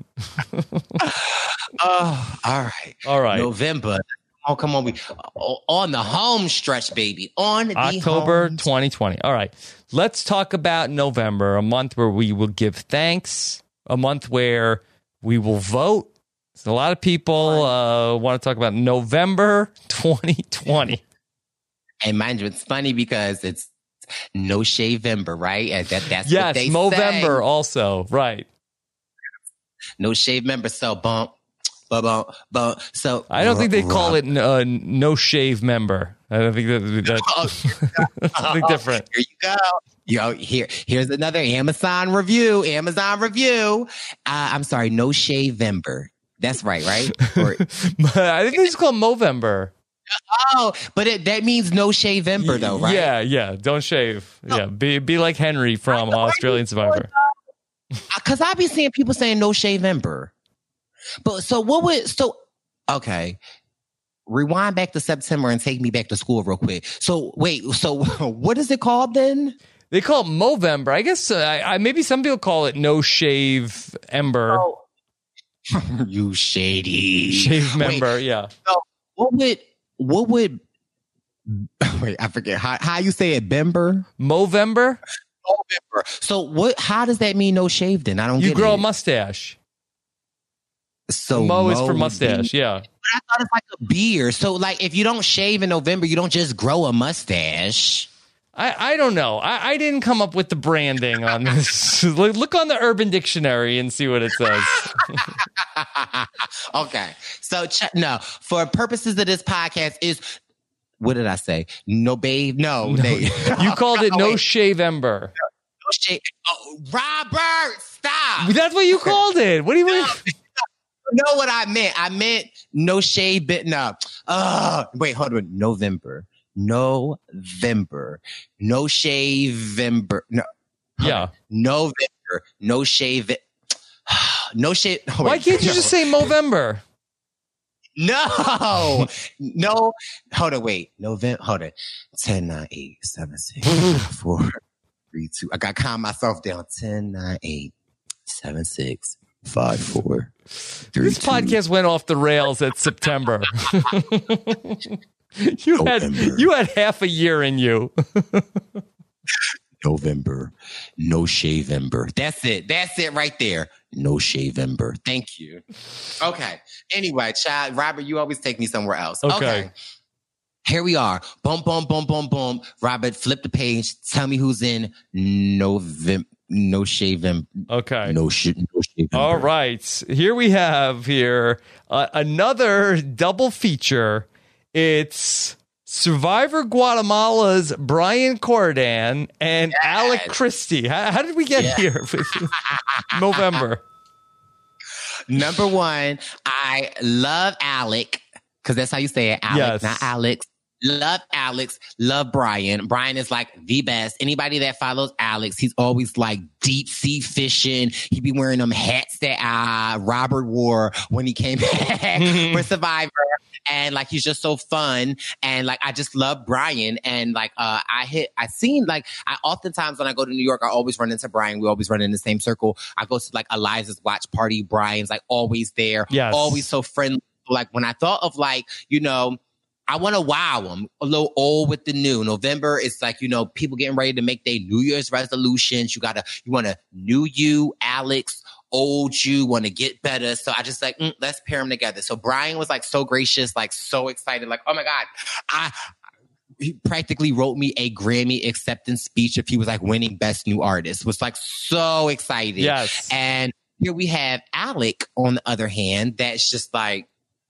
Oh, all right. All right. November. Oh, come on. We on the home stretch, baby. On the October home twenty twenty. All right. Let's talk about November, a month where we will give thanks, a month where we will vote. So a lot of people uh, want to talk about November twenty twenty. And mind you, it's funny because it's No Shave-ember, right? And that, that's what Yes, they Movember say. also. Right. No Shave-member. So bump, bump, bump, bump. So I don't think they call it uh, no shave member. I don't think that, that's something different. Here you go. Yo, here, here's another Amazon review. Amazon review. Uh, I'm sorry, No Shave-ember. That's right, right? Or, I think they just call it Movember. oh, but it, that means No Shave-ember, though, right? Yeah, yeah. Don't shave. Yeah, be be like Henry from Australian Survivor. Because I be seeing people saying No Shave-ember. But so what would so okay. Rewind back to September and take me back to school real quick. So wait, so what is it called then? They call it Movember. I guess uh, I, I, maybe some people call it No Shave Ember. Oh. You shady. Shave member, Wait, yeah. so what would what would wait, I forget how, how you say it, Bember? Movember? November. So what how does that mean no shave then? I don't You get grow it. a mustache. So Mo is for Mo mustache, be- yeah. But I thought it's like a beard. So like if you don't shave in November, you don't just grow a mustache. I, I don't know. I, I didn't come up with the branding on this. look, look on the Urban Dictionary and see what it says. Okay. So ch- no, for purposes of this podcast is what did I say? No babe. No. No, they- you called it No Wait. Shave Ember. No shave. Oh, Robert, stop. That's what you called it. What do you mean? You know what I meant? I meant no shave bit. No. Uh, wait, hold on. November. November. No shave-ember. No. Yeah. November. No shave. No shave. oh, Why wait, can't you no. just say Movember? No. No. Hold on. Wait. November. Hold on. ten, nine, eight, seven, six, five, four, three, two. I got to calm myself down. ten, nine, eight, seven, six, five, four, three, This two. podcast went off the rails at September. You had November. you had half a year in you. November, no Shavember. That's it. That's it right there. No Shavember. Thank you. Okay. Anyway, child, Robert, you always take me somewhere else. Okay. okay. Here we are. Boom, boom, boom, boom, boom. Robert, flip the page. Tell me who's in November. No Shavember. Okay. No shit. No Shavember. All right. Here we have here uh, another double feature. It's Survivor Guatemala's Brian Corridan and Yes. Alec Christie. How, how did we get Yeah. here? November. Number one, I love Alec, because that's how you say it. Alec, Yes. not Alex. Love Alex. Love Brian. Brian is like the best. Anybody that follows Alex, he's always like deep sea fishing. He be wearing them hats that uh, Robert wore when he came back for Survivor. And like, he's just so fun. And like, I just love Brian. And like, uh, I hit, I seen like, I oftentimes when I go to New York, I always run into Brian. We always run in the same circle. I go to like Eliza's watch party. Brian's like always there. Yes. Always so friendly. Like when I thought of like, you know, I want to wow them a little old with the new. November is like, you know, people getting ready to make their New Year's resolutions. You got to, you want to new you, Alex, old you, want to get better. So I just like, mm, let's pair them together. So Brian was like so gracious, like so excited. Like, oh my God, I, he practically wrote me a Grammy acceptance speech if he was like winning best new artist. Was like so excited. Yes. And here we have Alec on the other hand. That's just like,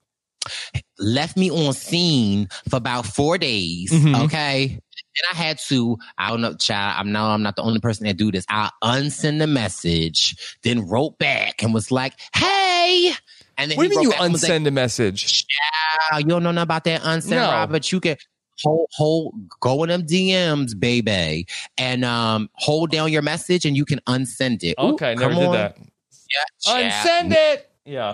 left me on scene for about four days. Mhm. Okay. And I had to, I don't know, child, I'm now I'm not the only person that do this. I unsend the message, then wrote back and was like, hey. And then What do he you mean wrote you back and was unsend a message? Child, you don't know nothing about that unsend, No. Robert. You can hold, hold, go in them D Ms, baby, and um, hold down your message and you can unsend it. Ooh, Okay, never come did on. that. Yeah, child. Unsend it. Yeah.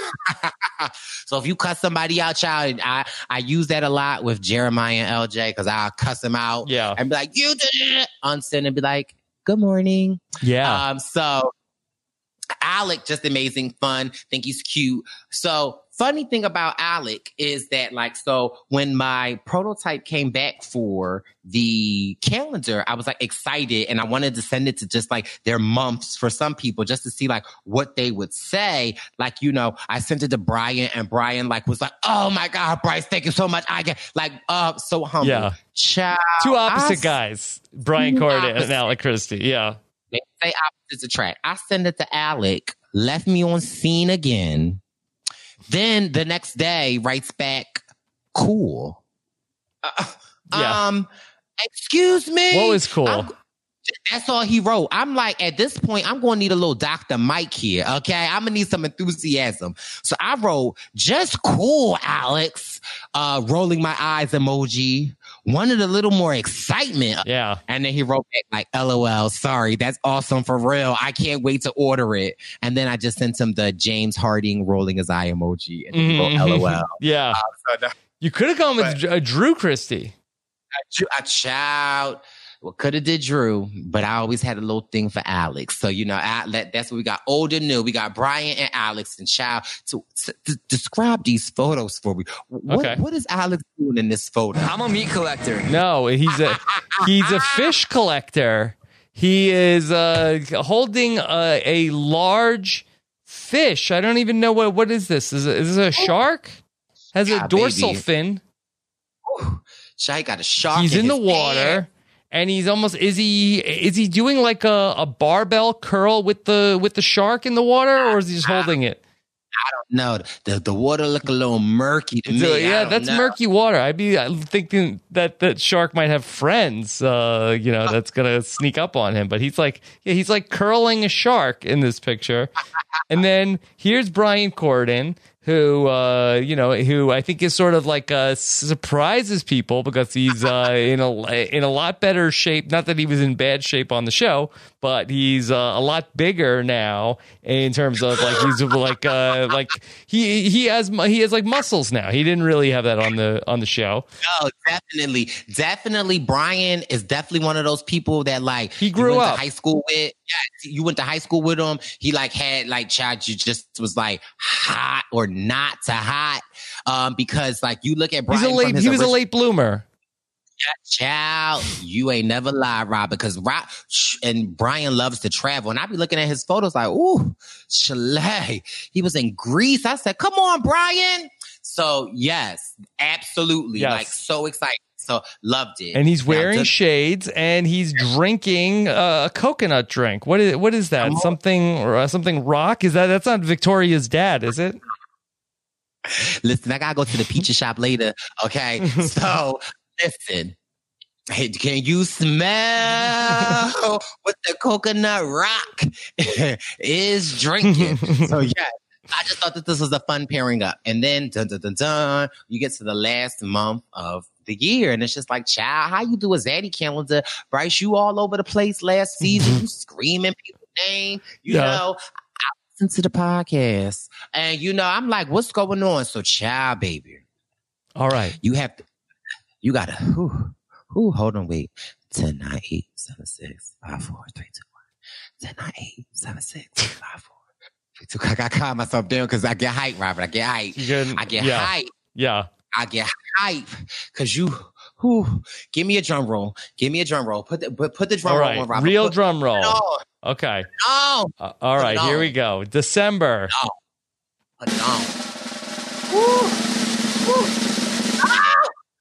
So if you cuss somebody out, child, I, I use that a lot with Jeremiah and L J because I'll cuss them out Yeah. and be like, you did it. Unsend and be like, good morning. Yeah. Um, so Alec, just amazing, fun, think he's cute. So funny thing about Alec is that like, so when my prototype came back for the calendar, I was like excited and I wanted to send it to just like their months for some people just to see like what they would say. Like, you know, I sent it to Brian and Brian like was like, oh my God, Bryce, thank you so much. I get like, uh, so humble. Yeah. Child, Two opposite I guys. Brian two Corridan and opposite. Alec Christie. Yeah. They say opposites attract. I send it to Alec, left me on scene again. Then the next day writes back, cool. Uh, Yeah. Um, excuse me. What was cool? I'm- that's all he wrote. I'm like, at this point, I'm going to need a little Doctor Mike here. Okay. I'm going to need some enthusiasm. So I wrote, just cool, Alex. Uh, rolling my eyes emoji. Wanted a little more excitement. Yeah. And then he wrote back like, LOL, sorry, that's awesome for real. I can't wait to order it. And then I just sent him the James Harding rolling his eye emoji. And he wrote Mhm. LOL. Yeah. So the- You could have gone with But- Dr- uh, Drew Christie. a child. Well, could have did Drew, but I always had a little thing for Alex. So, you know, I, that, that's what we got. Old and new. We got Brian and Alex and child. So, so d- describe these photos for me. What, Okay. what is Alex doing in this photo? I'm a meat collector. No, he's a he's a fish collector. He is uh, holding a, a large fish. I don't even know what what is this. Is, it, is this a shark? Has Yeah, a dorsal baby. fin. Child got a shark. He's in the his water. hand. And he's almost is he is he doing like a, a barbell curl with the with the shark in the water, or is he just holding it? No, the, the water look a little murky to me. So, I yeah, don't that's know. murky water. I'd be I'm thinking that that shark might have friends, uh, you know, that's gonna sneak up on him. But he's like, yeah, he's like curling a shark in this picture. And then here's Brian Corridan, who, uh, you know, who I think is sort of like uh, surprises people because he's uh, in a in a lot better shape. Not that he was in bad shape on the show, but he's uh, a lot bigger now in terms of like he's like uh, like he he has he has like muscles now. He didn't really have that on the on the show. No, definitely, definitely. Brian is definitely one of those people that like He you grew went up. to high school with. Yeah, you went to high school with him. He like had like child. You just was like hot or not to hot. Um, because like you look at Brian, He's a late, from his he was original- a late bloomer. Child, you ain't never lied, Rob, because Rob and Brian loves to travel. And I be looking at his photos like, ooh, Chalet. He was in Greece. I said, come on, Brian. So yes, absolutely. Yes. Like so excited. So loved it. And he's wearing now, just, shades and he's drinking uh, a coconut drink. What is what is that? Something uh, something rock? Is that that's not Victoria's dad, is it? Listen, I gotta go to the pizza shop later. Okay. So listen. Hey, can you smell what the coconut rock is drinking? So yeah, I just thought that this was a fun pairing up. And then dun, dun, dun, dun, you get to the last month of the year, and it's just like, child, how you do a Zaddy calendar? Bryce, you all over the place last season, you screaming people's name, you Yeah. know. I listened to the podcast, and you know, I'm like, what's going on? So, child, baby, All right. you have to, you gotta, whew, whew, hold on, wait, ten, nine, eight, seven, six, five, four, three, two, one. ten, nine, eight, seven, six, five, four, three, two. I gotta calm myself down because I get hype, Robert. I get hype. You can- I get yeah. hype. Yeah. I get hype because you, whew, give me a drum roll. Give me a drum roll. Put the, put, put the drum All roll right. on, Robert. Real put, drum roll. Put it on. Okay. No. Uh, all right. it Here on. we go. December. No. Put it on. Woo. Woo. Ah!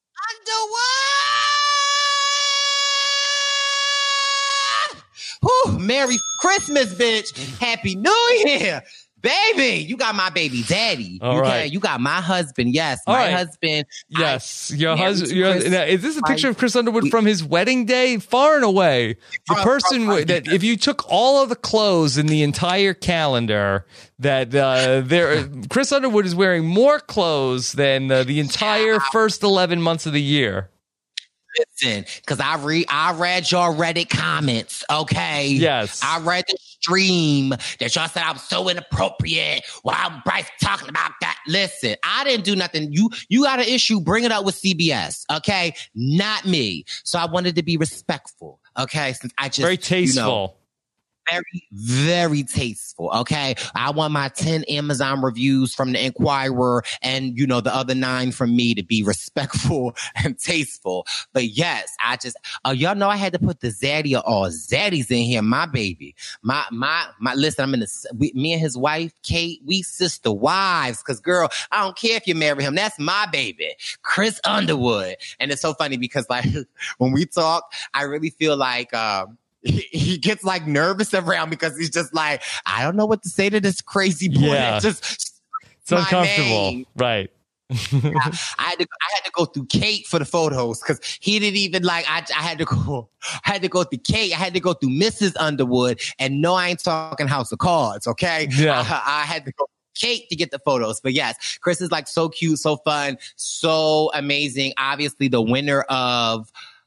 Underwood. Whew. Merry Christmas, bitch. Happy New Year. Baby, you got my baby daddy. All you right. Got, you got my husband. Yes, All my right. husband. Yes, I- your Married husband. to Your, Chris. now, is this a picture I- of Chris Underwood we- from his wedding day? Far and away, the From- person from- w- that if you took all of the clothes in the entire calendar, that uh, there, Chris Underwood is wearing more clothes than uh, the entire first eleven months of the year. Listen, because I read, I read your Reddit comments. Okay. Yes. I read the stream that y'all said I was so inappropriate. Why Bryce talking about that? Listen, I didn't do nothing. You, you got an issue. Bring it up with C B S. Okay, not me. So I wanted to be respectful. Okay, since I just Very you tasteful. know, very, very tasteful. Okay. I want my ten Amazon reviews from the Inquirer and, you know, the other nine from me to be respectful and tasteful. But yes, I just, uh, y'all know I had to put the Zaddy or all Zaddies in here. My baby, my, my, my, listen, I'm in the, we, me and his wife, Kate, we sister wives. Cause girl, I don't care if you marry him. That's my baby, Chris Underwood. And it's so funny because like when we talk, I really feel like, um, He, he gets like nervous around because he's just like, I don't know what to say to this crazy boy. Yeah. That just It's uncomfortable, name. right? I, I had to I had to go through Kate for the photos because he didn't even like I I had to go I had to go through Kate. I had to go through Missus Underwood, and no, I ain't talking House of Cards, okay? Yeah. I, I had to go Kate to get the photos. But yes, Chris is like so cute, so fun, so amazing. Obviously the winner of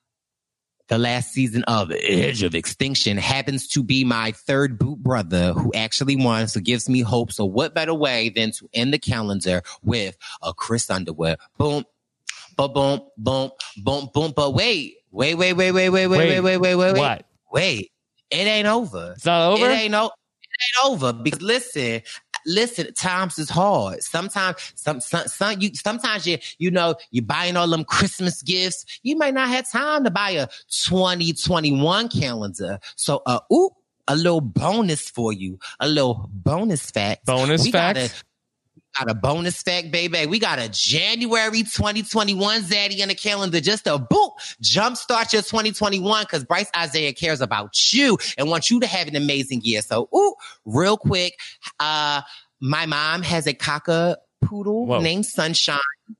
the last season of Edge of Extinction happens to be my third boot brother who actually won, so gives me hope. So what better way than to end the calendar with a Chris Underwood? Boom, boom, boom, boom, boom, boom. But wait, wait, wait, wait, wait, wait, wait, wait, wait, wait, wait, wait. What? Wait, it ain't over. It's not over? It ain't no. It ain't over because listen. Listen, times is hard. Sometimes, some, some, some, you, sometimes you, you know, you buying all them Christmas gifts. You might not have time to buy a twenty twenty-one calendar. So, uh, ooh, a little bonus for you. A little bonus fact. Bonus we fact? Got a, got a bonus fact, baby. We got a January twenty twenty-one Zaddy in the calendar just to boop, jumpstart your twenty twenty-one because Bryce Isaiah cares about you and wants you to have an amazing year. So, ooh, real quick, uh, my mom has a cocker poodle Whoa. named Sunshine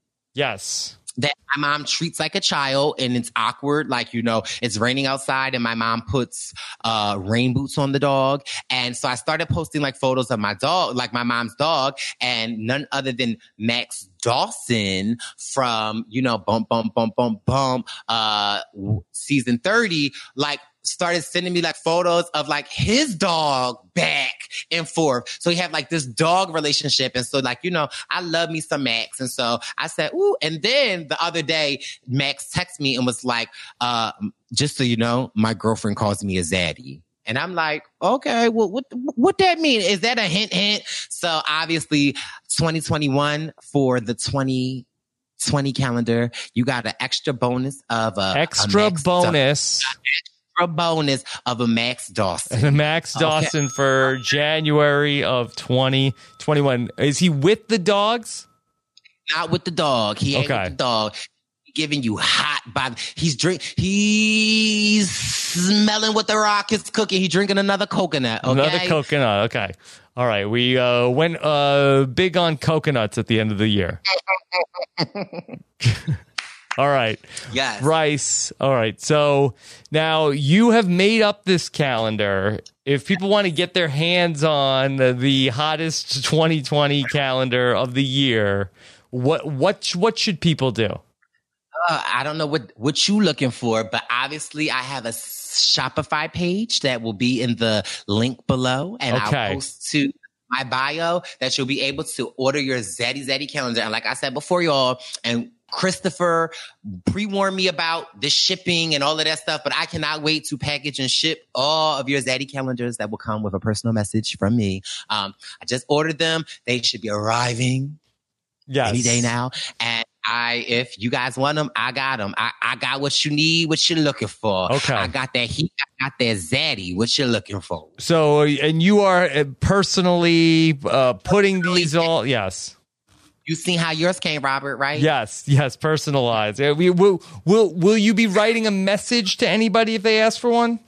Yes. that my mom treats like a child, and it's awkward. Like, you know, it's raining outside and my mom puts uh rain boots on the dog. And so I started posting like photos of my dog, like my mom's dog, and none other than Max Dawson from, you know, bump, bump, bump, bump, bump, uh, season thirty, like, started sending me like photos of like his dog back and forth. So he had like this dog relationship. And so like, you know, I love me some Max. And so I said, ooh, and then the other day, Max texted me and was like, uh, just so you know, my girlfriend calls me a Zaddy. And I'm like, okay, well, what what that mean? Is that a hint, hint? So obviously twenty twenty-one for the twenty twenty calendar, you got an extra bonus of a extra a Max bonus. Dawson, extra bonus of a Max Dawson. A Max Dawson okay. for January of twenty twenty-one. Is he with the dogs? Not with the dog. He ain't okay. with the dog. Giving you hot by he's drink he's smelling what the Rock is cooking. He's drinking another coconut. Okay? Another coconut. Okay. All right. We uh, went uh, big on coconuts at the end of the year. All right. Yes. Bryce. All right. So now you have made up this calendar. If people want to get their hands on the, the hottest twenty twenty calendar of the year, what what what should people do? Uh, I don't know what, what you looking for, but obviously I have a Shopify page that will be in the link below, and okay. I'll post to my bio that you'll be able to order your Zaddy Zaddy calendar. And like I said before, y'all, and Christopher pre-warned me about the shipping and all of that stuff, but I cannot wait to package and ship all of your Zaddy calendars that will come with a personal message from me. Um, I just ordered them. They should be arriving yes. any day now. And I, if you guys want them, I got them. I, I got what you need, what you're looking for. Okay. I got that heat. I got that Zaddy, what you're looking for. So, and you are personally uh, putting these all, yes. You seen how yours came, Robert, right? Yes, yes, personalized. We, will, will, will you be writing a message to anybody if they ask for one?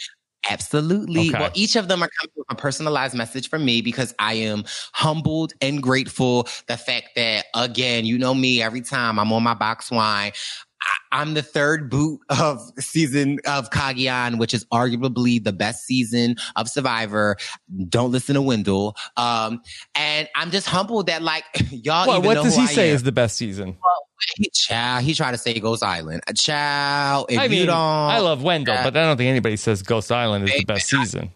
Absolutely. Okay. Well, each of them are coming with a personalized message from me because I am humbled and grateful. The fact that, again, you know me, every time I'm on my box wine, I, I'm the third boot of season of Cagayan, which is arguably the best season of Survivor. Don't listen to Wendell. Um, and I'm just humbled that, like, y'all well, even what know does who he I say am. is the best season? Well, he, child, he tried to say Ghost Island. Child, if I you mean, don't... I love Wendell, uh, but I don't think anybody says Ghost Island is baby, the best season.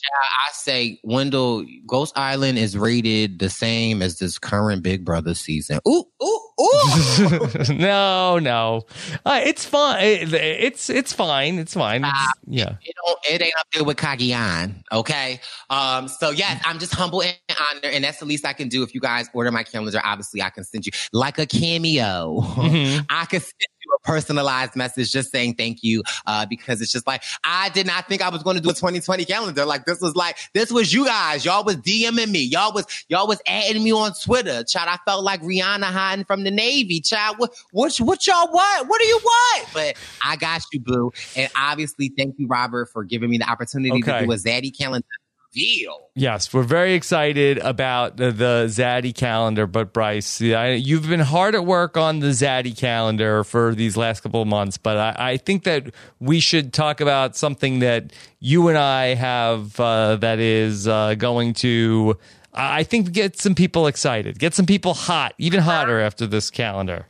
I say, Wendell, Ghost Island is rated the same as this current Big Brother season. Ooh, ooh, ooh. no, no. Uh, it's fine. It, it's it's fine. It's fine. It's, uh, yeah. It, don't, it ain't up there with Cagayan, okay? Um, so, yes, I'm just humble and honored, and that's the least I can do. If you guys order my calendar, obviously I can send you, like a cameo, mm-hmm. I can send you a personalized message just saying thank you, uh, because it's just like, I did not think I was going to do a twenty twenty calendar. Like, this was like, this was you guys. Y'all was DMing me. Y'all was, y'all was adding me on Twitter. Child, I felt like Rihanna hiding from the Navy. Child, what, what, what y'all want? What do you want? But I got you, boo. And obviously, thank you, Robert, for giving me the opportunity okay. to do a Zaddy calendar. Deal. Yes, we're very excited about the, the Zaddy calendar. But Bryce, I, you've been hard at work on the Zaddy calendar for these last couple of months. But I, I think that we should talk about something that you and I have uh, that is uh, going to, I think, get some people excited, get some people hot, even hotter after this calendar.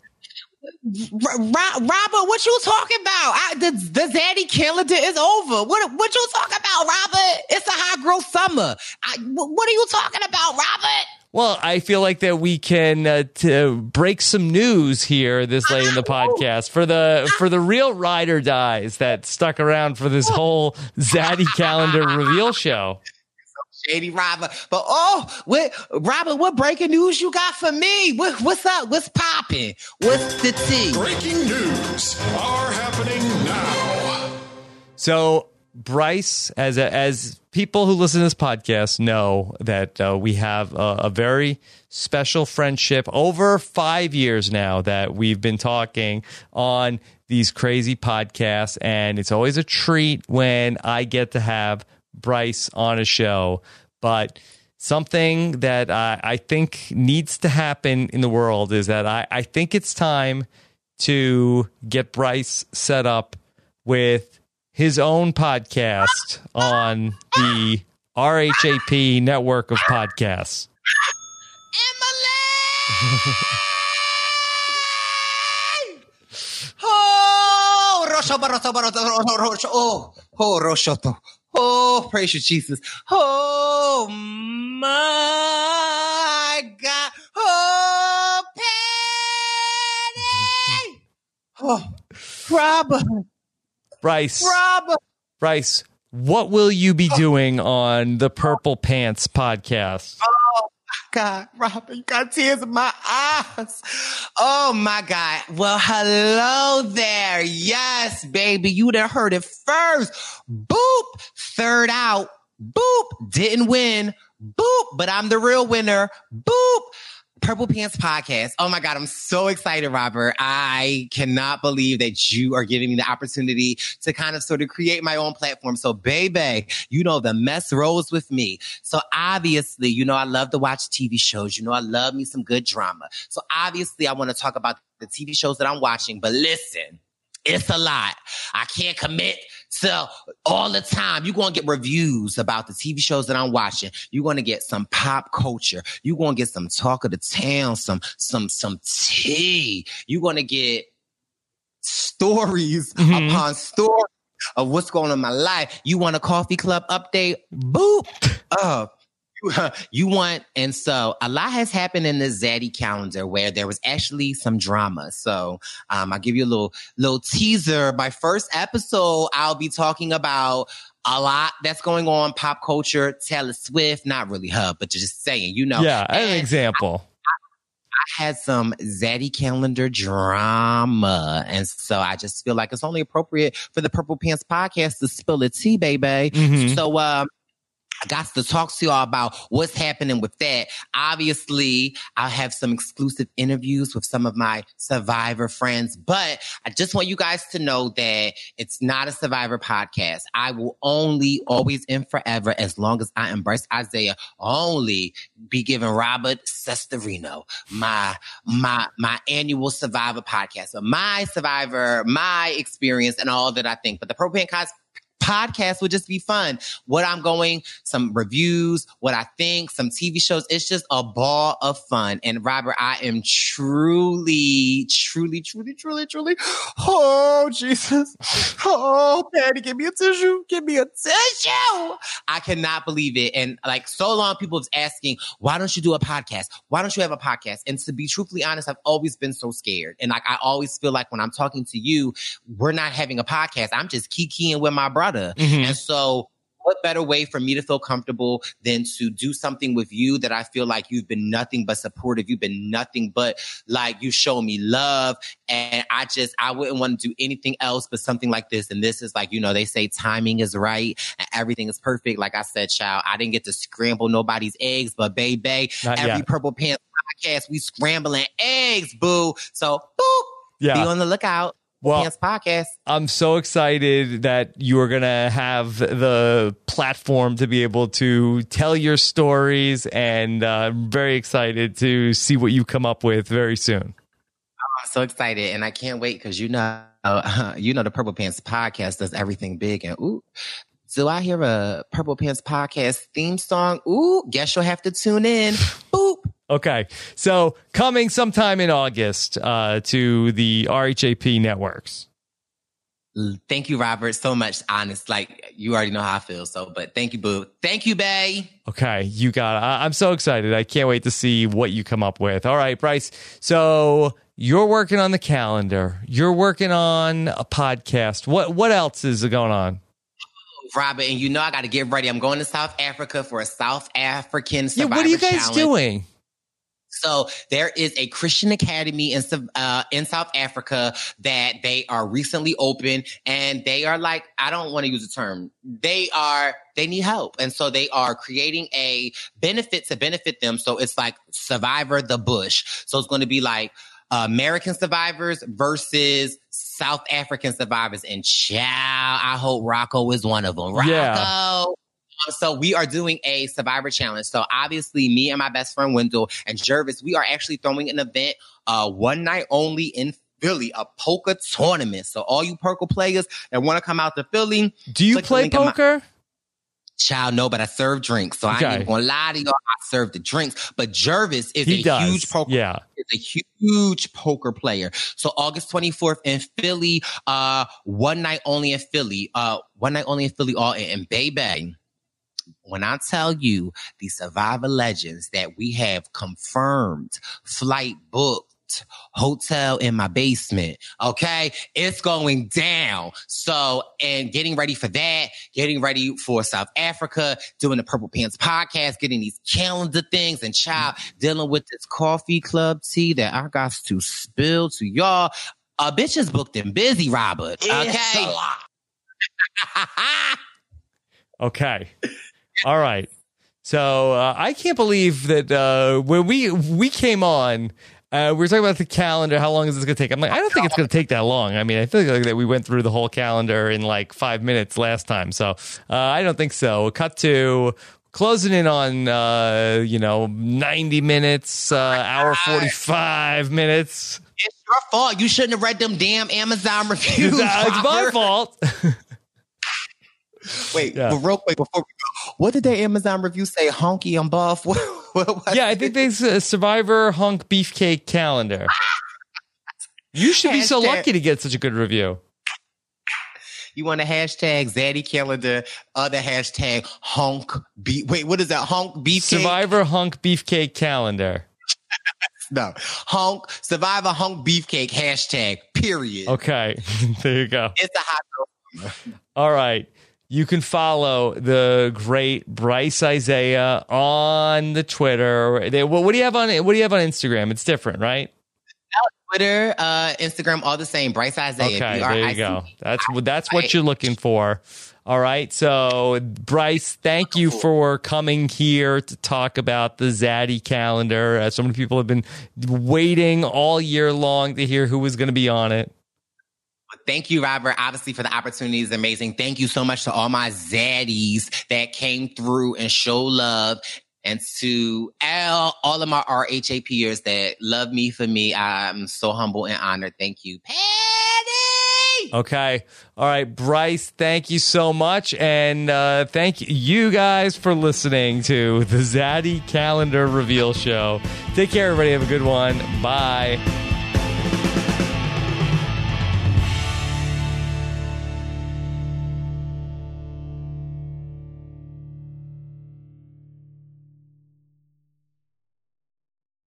R- Robert, what you talking about? I, the, the Zaddy calendar is over. What what you talking about, Robert? It's a high growth summer. I, what are you talking about, Robert? Well, I feel like that we can uh, to break some news here this late in the podcast for the for the real ride or dies that stuck around for this whole Zaddy calendar reveal show. Shady Robert, but oh, what Robert? What breaking news you got for me? What, what's up? What's popping? What's the tea? Breaking news are happening now. So, Bryce, as a, as people who listen to this podcast know, that uh, we have a, a very special friendship over five years now that we've been talking on these crazy podcasts, and it's always a treat when I get to have Bryce on a show. But something that I, I think needs to happen in the world is that I, I think it's time to get Bryce set up with his own podcast on the R H A P network of podcasts. Emily! Oh, Rosho, Rosho, Rosho, oh, oh, Roshoto. Oh, praise you, Jesus. Oh, my God. Oh, Penny. Oh, Robert. Bryce. Robert. Bryce, what will you be doing on the Purple Pants podcast? Oh, God, Robert, you got tears in my eyes. Oh my God. Well, hello there. Yes, baby. You done heard it first. Boop. Third out. Boop. Didn't win. Boop. But I'm the real winner. Boop. Purple Pants Podcast. Oh my God, I'm so excited, Robert. I cannot believe that you are giving me the opportunity to kind of sort of create my own platform. So, baby, you know, the mess rolls with me. So obviously, you know, I love to watch T V shows. You know, I love me some good drama. So obviously, I want to talk about the T V shows that I'm watching. But listen, it's a lot. I can't commit to all the time. You're going to get reviews about the T V shows that I'm watching. You're going to get some pop culture. You're going to get some talk of the town, some, some, some tea. You're going to get stories mm-hmm. upon stories of what's going on in my life. You want a coffee club update? Boop. Uh, You want, and so a lot has happened in this Zaddy calendar where there was actually some drama. So um, I'll give you a little little teaser. My first episode, I'll be talking about a lot that's going on, pop culture, Taylor Swift, not really her, but just saying, you know. Yeah, as an example. I, I had some Zaddy calendar drama. And so I just feel like it's only appropriate for the Purple Pants Podcast to spill the tea, baby. Mm-hmm. So, um, I got to talk to y'all about what's happening with that. Obviously, I'll have some exclusive interviews with some of my Survivor friends, but I just want you guys to know that it's not a Survivor podcast. I will only, always and forever, as long as I embrace Isaiah, only be giving Robert Cestarino my, my, my annual Survivor podcast. So my Survivor, my experience and all that I think. But the Purple Pants podcast would just be fun. What I'm going, some reviews, what I think, some T V shows. It's just a ball of fun. And Robert, I am truly, truly, truly, truly, truly. Oh, Jesus. Oh, Patty, give me a tissue. Give me a tissue. I cannot believe it. And like so long, people was asking, why don't you do a podcast? Why don't you have a podcast? And to be truthfully honest, I've always been so scared. And like, I always feel like when I'm talking to you, we're not having a podcast. I'm just kikiing with my brother. Mm-hmm. And so what better way for me to feel comfortable than to do something with you that I feel like you've been nothing but supportive. You've been nothing but like you show me love. And I just, I wouldn't want to do anything else but something like this. And this is like, you know, they say timing is right and everything is perfect. Like I said, child, I didn't get to scramble nobody's eggs, but baby, Not every yet. Purple Pants podcast, we scrambling eggs, boo. So boop, yeah. Be on the lookout. Well, podcast. I'm so excited that you are going to have the platform to be able to tell your stories, and uh, I'm very excited to see what you come up with very soon. I'm so excited, and I can't wait because you know, uh, you know, the Purple Pants Podcast does everything big, and ooh, do I hear a Purple Pants Podcast theme song? Ooh, guess you'll have to tune in. Boop. Okay, so coming sometime in August uh, to the R H A P networks. Thank you, Robert, so much. Honest, like you already know how I feel. So, but thank you, boo. Thank you, bae. Okay, you got it. I- I'm so excited. I can't wait to see what you come up with. All right, Bryce. So you're working on the calendar. You're working on a podcast. What what else is going on? Robert, and you know I got to get ready. I'm going to South Africa for a South African Survivor Yeah, what are you guys challenge. doing? So there is a Christian academy in uh, in South Africa that they are recently open, and they are like, I don't want to use the term. They are, they need help. And so they are creating a benefit to benefit them. So it's like Survivor the Bush. So it's going to be like uh, American survivors versus South African survivors. And child, I hope Rocco is one of them. Rocco. Yeah. So we are doing a Survivor challenge. So obviously me and my best friend Wendell and Jervis, we are actually throwing an event uh, one night only in Philly, a poker tournament. So all you poker players that want to come out to Philly. Do you play poker? Child, no, but I serve drinks. So okay. I ain't even gonna lie to y'all. I serve the drinks. But Jervis is he a does. huge poker yeah. is a huge poker player. So August twenty-fourth in Philly, uh, one night only in Philly, uh, one night only in Philly, all in, in Bay. When I tell you the Survivor legends that we have confirmed, flight booked, Hyatt hotel in my basement. Okay. It's going down. So, and getting ready for that, getting ready for South Africa, doing the Purple Pants podcast, getting these calendar things, and child, dealing with this coffee club tea that I got to spill to y'all. A bitch is booked and busy, Robert. Okay. Okay. All right. So uh, I can't believe that uh, when we we came on, uh, we were talking about the calendar. How long is this going to take? I'm like, I don't think it's going to take that long. I mean, I feel like that we went through the whole calendar in like five minutes last time. So uh, I don't think so. Cut to closing in on, uh, you know, ninety minutes, uh, hour forty-five minutes. It's your fault. You shouldn't have read them damn Amazon reviews. It's my fault. Wait, yeah. but real quick before we go, what did that Amazon review say? Honky and buff? What, what yeah, I think they uh, Survivor Hunk Beefcake Calendar. You should be so lucky to get such a good review. You want a hashtag Zaddy Calendar, other hashtag Hunk Beef. Wait, what is that? Hunk Beefcake? Survivor Hunk Beefcake Calendar. No, Hunk Survivor Hunk Beefcake hashtag. Period. Okay, there you go. It's a hot girl. All right. You can follow the great Bryce Isaiah on the Twitter. They, what, what do you have on? What do you have on Instagram? It's different, right? Twitter, uh, Instagram, all the same. Bryce Isaiah. Okay, there you go. That's that's what you're looking for. All right. So, Bryce, thank you for coming here to talk about the Zaddy calendar. Uh, so many people have been waiting all year long to hear who was going to be on it. Thank you, Robert, obviously, for the opportunity. Is amazing. Thank you so much to all my zaddies that came through and show love, and to all, all of my R H A Pers that love me for me. I'm so humble and honored. Thank you, Patty. Okay. All right, Bryce, thank you so much. And uh, thank you guys for listening to the Zaddy Calendar Reveal Show. Take care, everybody. Have a good one. Bye.